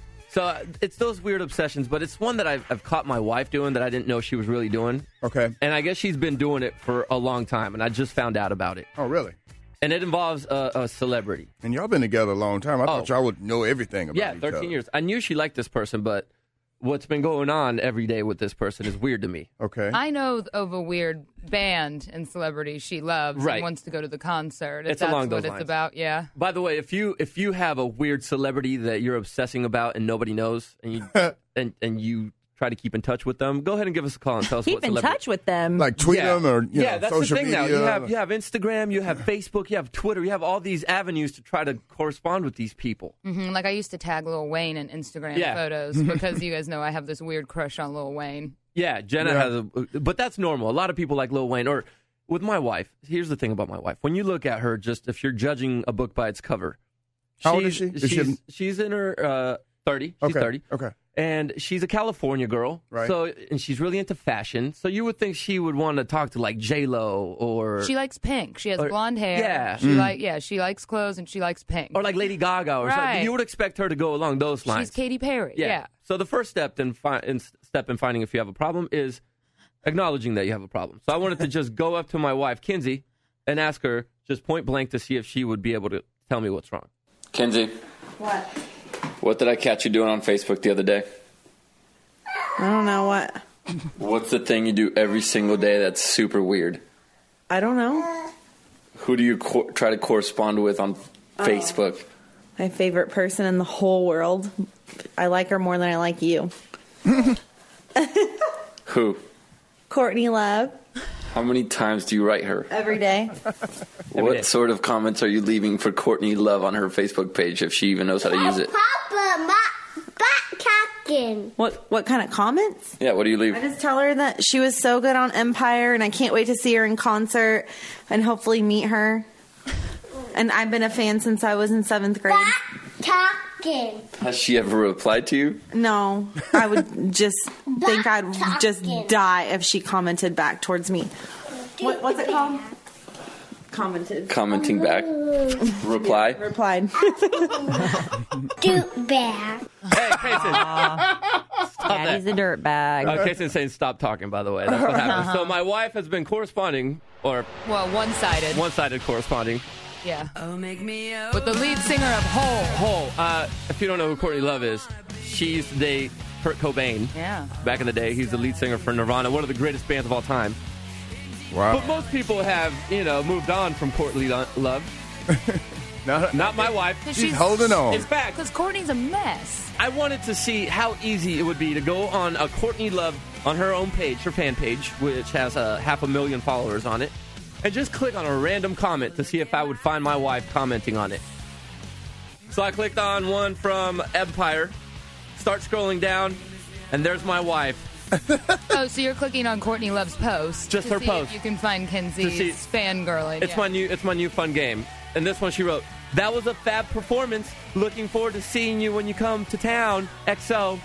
So it's those weird obsessions, but it's one that I've caught my wife doing that I didn't know she was really doing. Okay. And I guess she's been doing it for a long time, and I just found out about it. Oh, really? And it involves a celebrity. And y'all been together a long time. I thought y'all would know everything about each 13 other. years. I knew she liked this person, but what's been going on every day with this person is weird to me. Okay. I know of a weird band and celebrity she loves Right. and wants to go to the concert. If It's that's along what those it's lines. about, yeah. By the way, if you have a weird celebrity that you're obsessing about and nobody knows, and you and you try to keep in touch with them, go ahead and give us a call and tell us Keep what in celebrity. touch with them. Like tweet them or that's social the thing media. now. You have Instagram, you have Facebook, you have Twitter, you have all these avenues to try to correspond with these people. Like I used to tag Lil Wayne in Instagram Yeah. photos because you guys know I have this weird crush on Lil Wayne. Yeah, Jenna has but that's normal. A lot of people like Lil Wayne. Or with my wife, here's the thing about my wife. When you look at her, just if you're judging a book by its cover. How old is she? She's in her 30. She's 30. Okay. And she's a California girl. Right. So, and she's really into fashion. So you would think she would want to talk to like J-Lo or... She likes pink. She has or- blonde hair. Yeah. She likes clothes and she likes pink. Or like Lady Gaga or something. Right. You would expect her to go along those lines. She's Katy Perry. Yeah. So the first step in finding if you have a problem is acknowledging that you have a problem. So I wanted to just go up to my wife, Kinsey, and ask her just point blank to see if she would be able to tell me what's wrong. Kinsey, What? what did I catch you doing on Facebook the other day? I don't know what. What's the thing you do every single day that's super weird? I don't know. Who do you try to correspond with on Facebook? My favorite person in the whole world. I like her more than I like you. Who? Courtney Love. How many times do you write her? Every day. What sort of comments are you leaving for Courtney Love on her Facebook page if she even knows how to use it? Papa, back captain. What kind of comments? Yeah, what do you leave? I just tell her that she was so good on Empire and I can't wait to see her in concert and hopefully meet her. And I've been a fan since I was in 7th grade. Talking. Has she ever replied to you? No, I would just think I'd just die if she commented back towards me. What's it called? Commenting back. Reply. Replied. Do back. Hey, Kason. Stop Daddy's that. a dirtbag. Kason's saying stop talking, by the way. That's what happened. So my wife has been corresponding, or Well, one-sided. one-sided corresponding. Yeah. With the lead singer of Hole. If you don't know who Courtney Love is, she used to date Kurt Cobain. Yeah. Back in the day, he's the lead singer for Nirvana, one of the greatest bands of all time. Wow. But most people have, moved on from Courtney Love. Not my wife. She's holding on. In fact, Because Courtney's a mess. I wanted to see how easy it would be to go on a Courtney Love on her own page, her fan page, which has 500,000 followers on it, and just click on a random comment to see if I would find my wife commenting on it. So I clicked on one from Empire, start scrolling down, and there's my wife. Oh, so you're clicking on Courtney Love's post. Just to her see post. If you can find Kenzie's fangirling. It's my new fun game. And this one she wrote, "That was a fab performance. Looking forward to seeing you when you come to town. XO."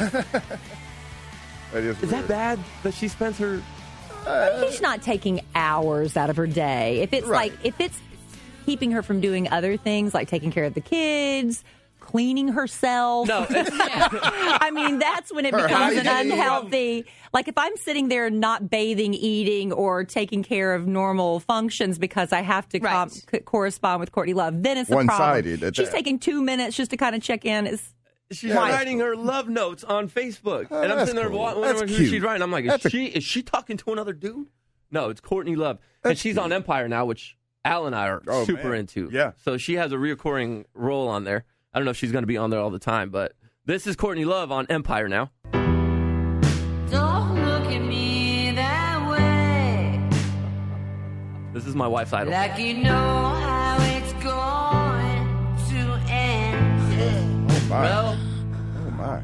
Is that bad that she spends her... She's not taking hours out of her day. If it's if it's keeping her from doing other things like taking care of the kids, cleaning herself. No, I mean, that's when it Her becomes an hygiene. unhealthy. Like if I'm sitting there not bathing, eating, or taking care of normal functions because I have to correspond with Courtney Love, then it's a problem. One-sided at She's that. taking 2 minutes just to kind of check in. She's writing her love notes on Facebook. Oh, and I'm that's sitting there cool. wondering That's who cute. she's writing. I'm like, is she talking to another dude? No, it's Courtney Love. And she's on Empire now, which Al and I are super into. Yeah. So she has a reoccurring role on there. I don't know if she's going to be on there all the time, but this is Courtney Love on Empire now. Don't look at me that way. This is my wife's idol. Like you know how it's going to end. Oh, my. Well, oh, my.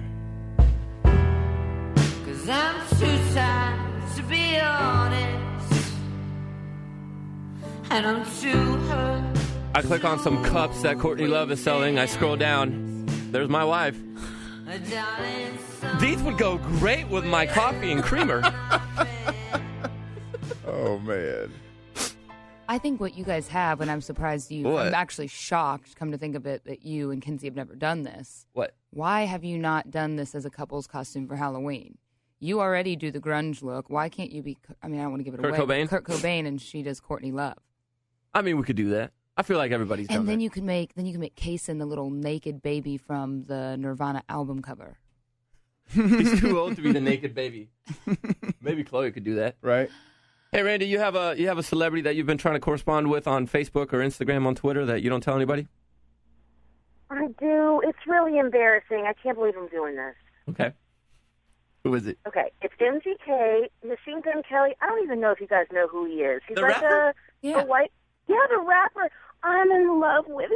'Cause I'm too tired to be honest. And I'm too hurt. I click on some cups that Courtney Love is selling. I scroll down. There's my wife. These would go great with my coffee and creamer. Oh, man. I think what you guys have, and I'm surprised you, What? I'm actually shocked, come to think of it, that you and Kenzie have never done this. What? Why have you not done this as a couple's costume for Halloween? You already do the grunge look. Why can't you be, I mean, I don't want to give it Kurt away. but Cobain? Kurt Cobain, and she does Courtney Love. I mean, we could do that. I feel like everybody's done And then that. you can make Kason the little naked baby from the Nirvana album cover. He's too old to be the naked baby. Maybe Chloe could do that. Right. Hey, Randy, you have a celebrity that you've been trying to correspond with on Facebook or Instagram, on Twitter, that you don't tell anybody? I do. It's really embarrassing. I can't believe I'm doing this. Okay. Who is it? Okay, it's MGK, Machine Gun Kelly. I don't even know if you guys know who he is. He's The like rapper? the white, the rapper. I'm in love with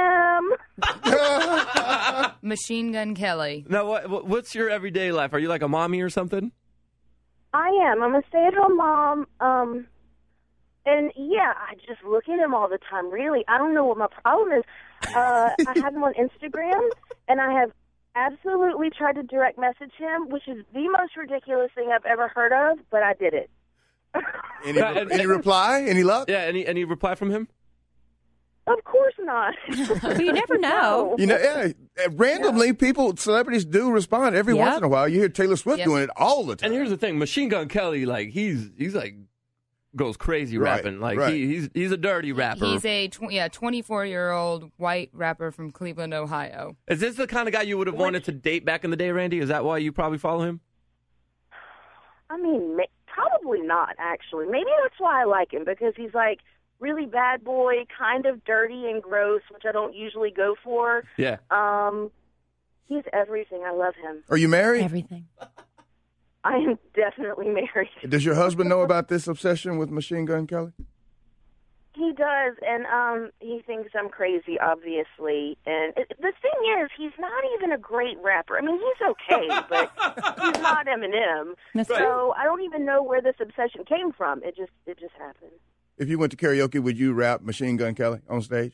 him. Machine Gun Kelly. Now, what's your everyday life? Are you like a mommy or something? I am. I'm a stay-at-home mom. And yeah, I just look at him all the time. Really, I don't know what my problem is. I have him on Instagram, and I have absolutely tried to direct message him, which is the most ridiculous thing I've ever heard of, but I did it. Any reply? Any luck? Yeah, any reply from him? Of course not. But you never know. You know, yeah, randomly, celebrities do respond every once in a while. You hear Taylor Swift doing it all the time. And here's the thing, Machine Gun Kelly, like he's like goes crazy Right, rapping. Like right. he's a dirty rapper. He's a 24-year-old white rapper from Cleveland, Ohio. Is this the kind of guy you would have wanted to date back in the day, Randy? Is that why you probably follow him? I mean, probably not, actually. Maybe that's why I like him, because he's like really bad boy, kind of dirty and gross, which I don't usually go for. Yeah. He's everything. I love him. Are you married? Everything. I am definitely married. Does your husband know about this obsession with Machine Gun Kelly? He does, and he thinks I'm crazy, obviously. And the thing is, he's not even a great rapper. I mean, he's okay, but he's not Eminem. That's so I don't even know where this obsession came from. It just happened. If you went to karaoke, would you rap Machine Gun Kelly on stage?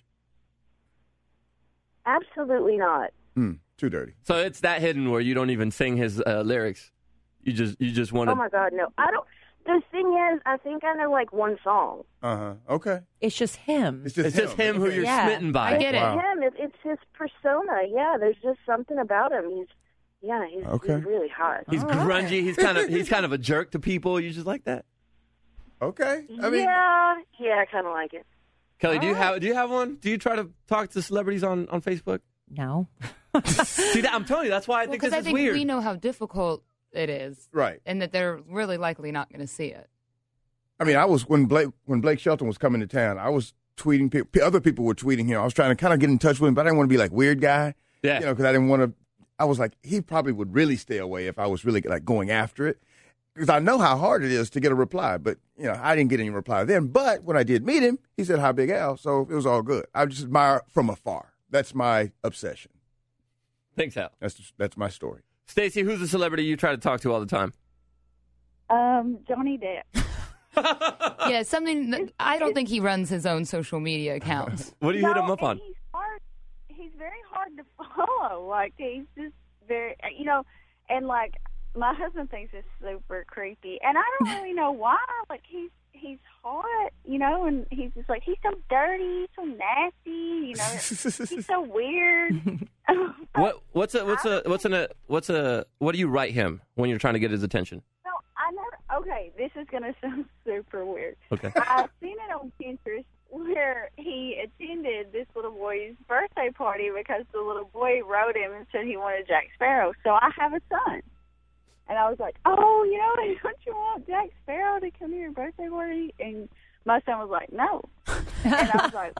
Absolutely not. Too dirty. So it's that hidden where you don't even sing his lyrics. You just want to. Oh my God, no! I don't. The thing is, I think I know like one song. Okay. It's just him. It's just him who you're smitten by. I get it. Wow. Him. It's his persona. Yeah, there's just something about him. He's really hot. He's grungy. He's kind of a jerk to people. You just like that. Okay. yeah, I kind of like it. Kelly, do you have one? Do you try to talk to celebrities on Facebook? No. See, I'm telling you, that's why I think this is weird. We know how difficult it is, right? And that they're really likely not going to see it. I mean, I was when Blake Shelton was coming to town, I was tweeting people. Other people were tweeting him. I was trying to kind of get in touch with him, but I didn't want to be like weird guy. Yeah. Because I didn't want to. I was like, he probably would really stay away if I was really like going after it. Because I know how hard it is to get a reply, but I didn't get any reply then. But when I did meet him, he said, "Hi, Big Al," so it was all good. I just admire from afar. That's my obsession. Thanks, Al. That's my story. Stacey, who's a celebrity you try to talk to all the time? Johnny Depp. Yeah, something that I don't think he runs his own social media accounts. What do you hit him up on? He's very hard to follow. Like, he's just very, and like, my husband thinks it's super creepy, and I don't really know why. Like, he's hot, and he's just like, he's so dirty, he's so nasty, he's so weird. What do you write him when you're trying to get his attention? No, okay, this is going to sound super weird. Okay. I've seen it on Pinterest where he attended this little boy's birthday party because the little boy wrote him and said he wanted Jack Sparrow. So I have a son. And I was like, don't you want Jack Sparrow to come to your birthday party? And my son was like, no. And I was like,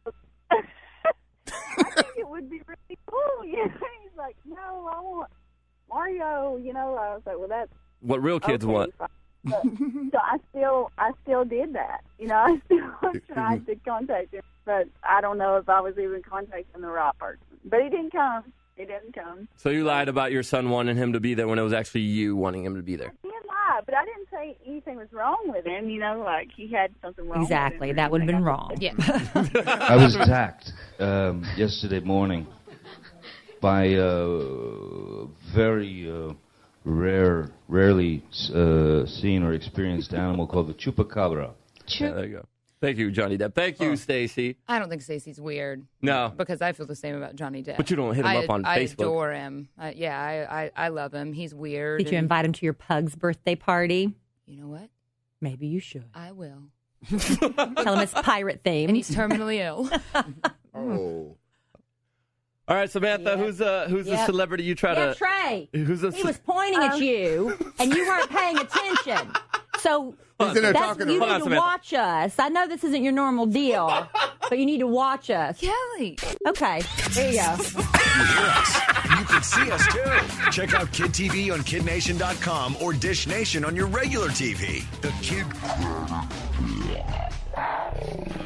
I think it would be really cool. He's like, no, I want Mario. I was like, well, that's what real kids want. So I still did that. I still tried to contact him, but I don't know if I was even contacting the right person. But he didn't come. So you lied about your son wanting him to be there when it was actually you wanting him to be there. I did lie, but I didn't say anything was wrong with him. Like he had something wrong. Exactly, with him. that would have been wrong. Yeah. I was attacked yesterday morning by a very rarely seen or experienced animal called the chupacabra. Yeah, there you go. Thank you, Johnny Depp. Thank you, Stacey. I don't think Stacey's weird. No. Because I feel the same about Johnny Depp. But you don't hit him up on Facebook. I adore him. I love him. He's weird. Did you invite him to your pug's birthday party? You know what? Maybe you should. I will. Tell him it's pirate themed. And he's terminally ill. Oh. All right, Samantha, who's the celebrity you try to... Trey. He was pointing at you, and you weren't paying attention. So you need to watch us. I know this isn't your normal deal, but you need to watch us. Kelly. Okay, there you go. You hear us. You can see us, too. Check out Kid TV on KidNation.com or Dish Nation on your regular TV. The Kid...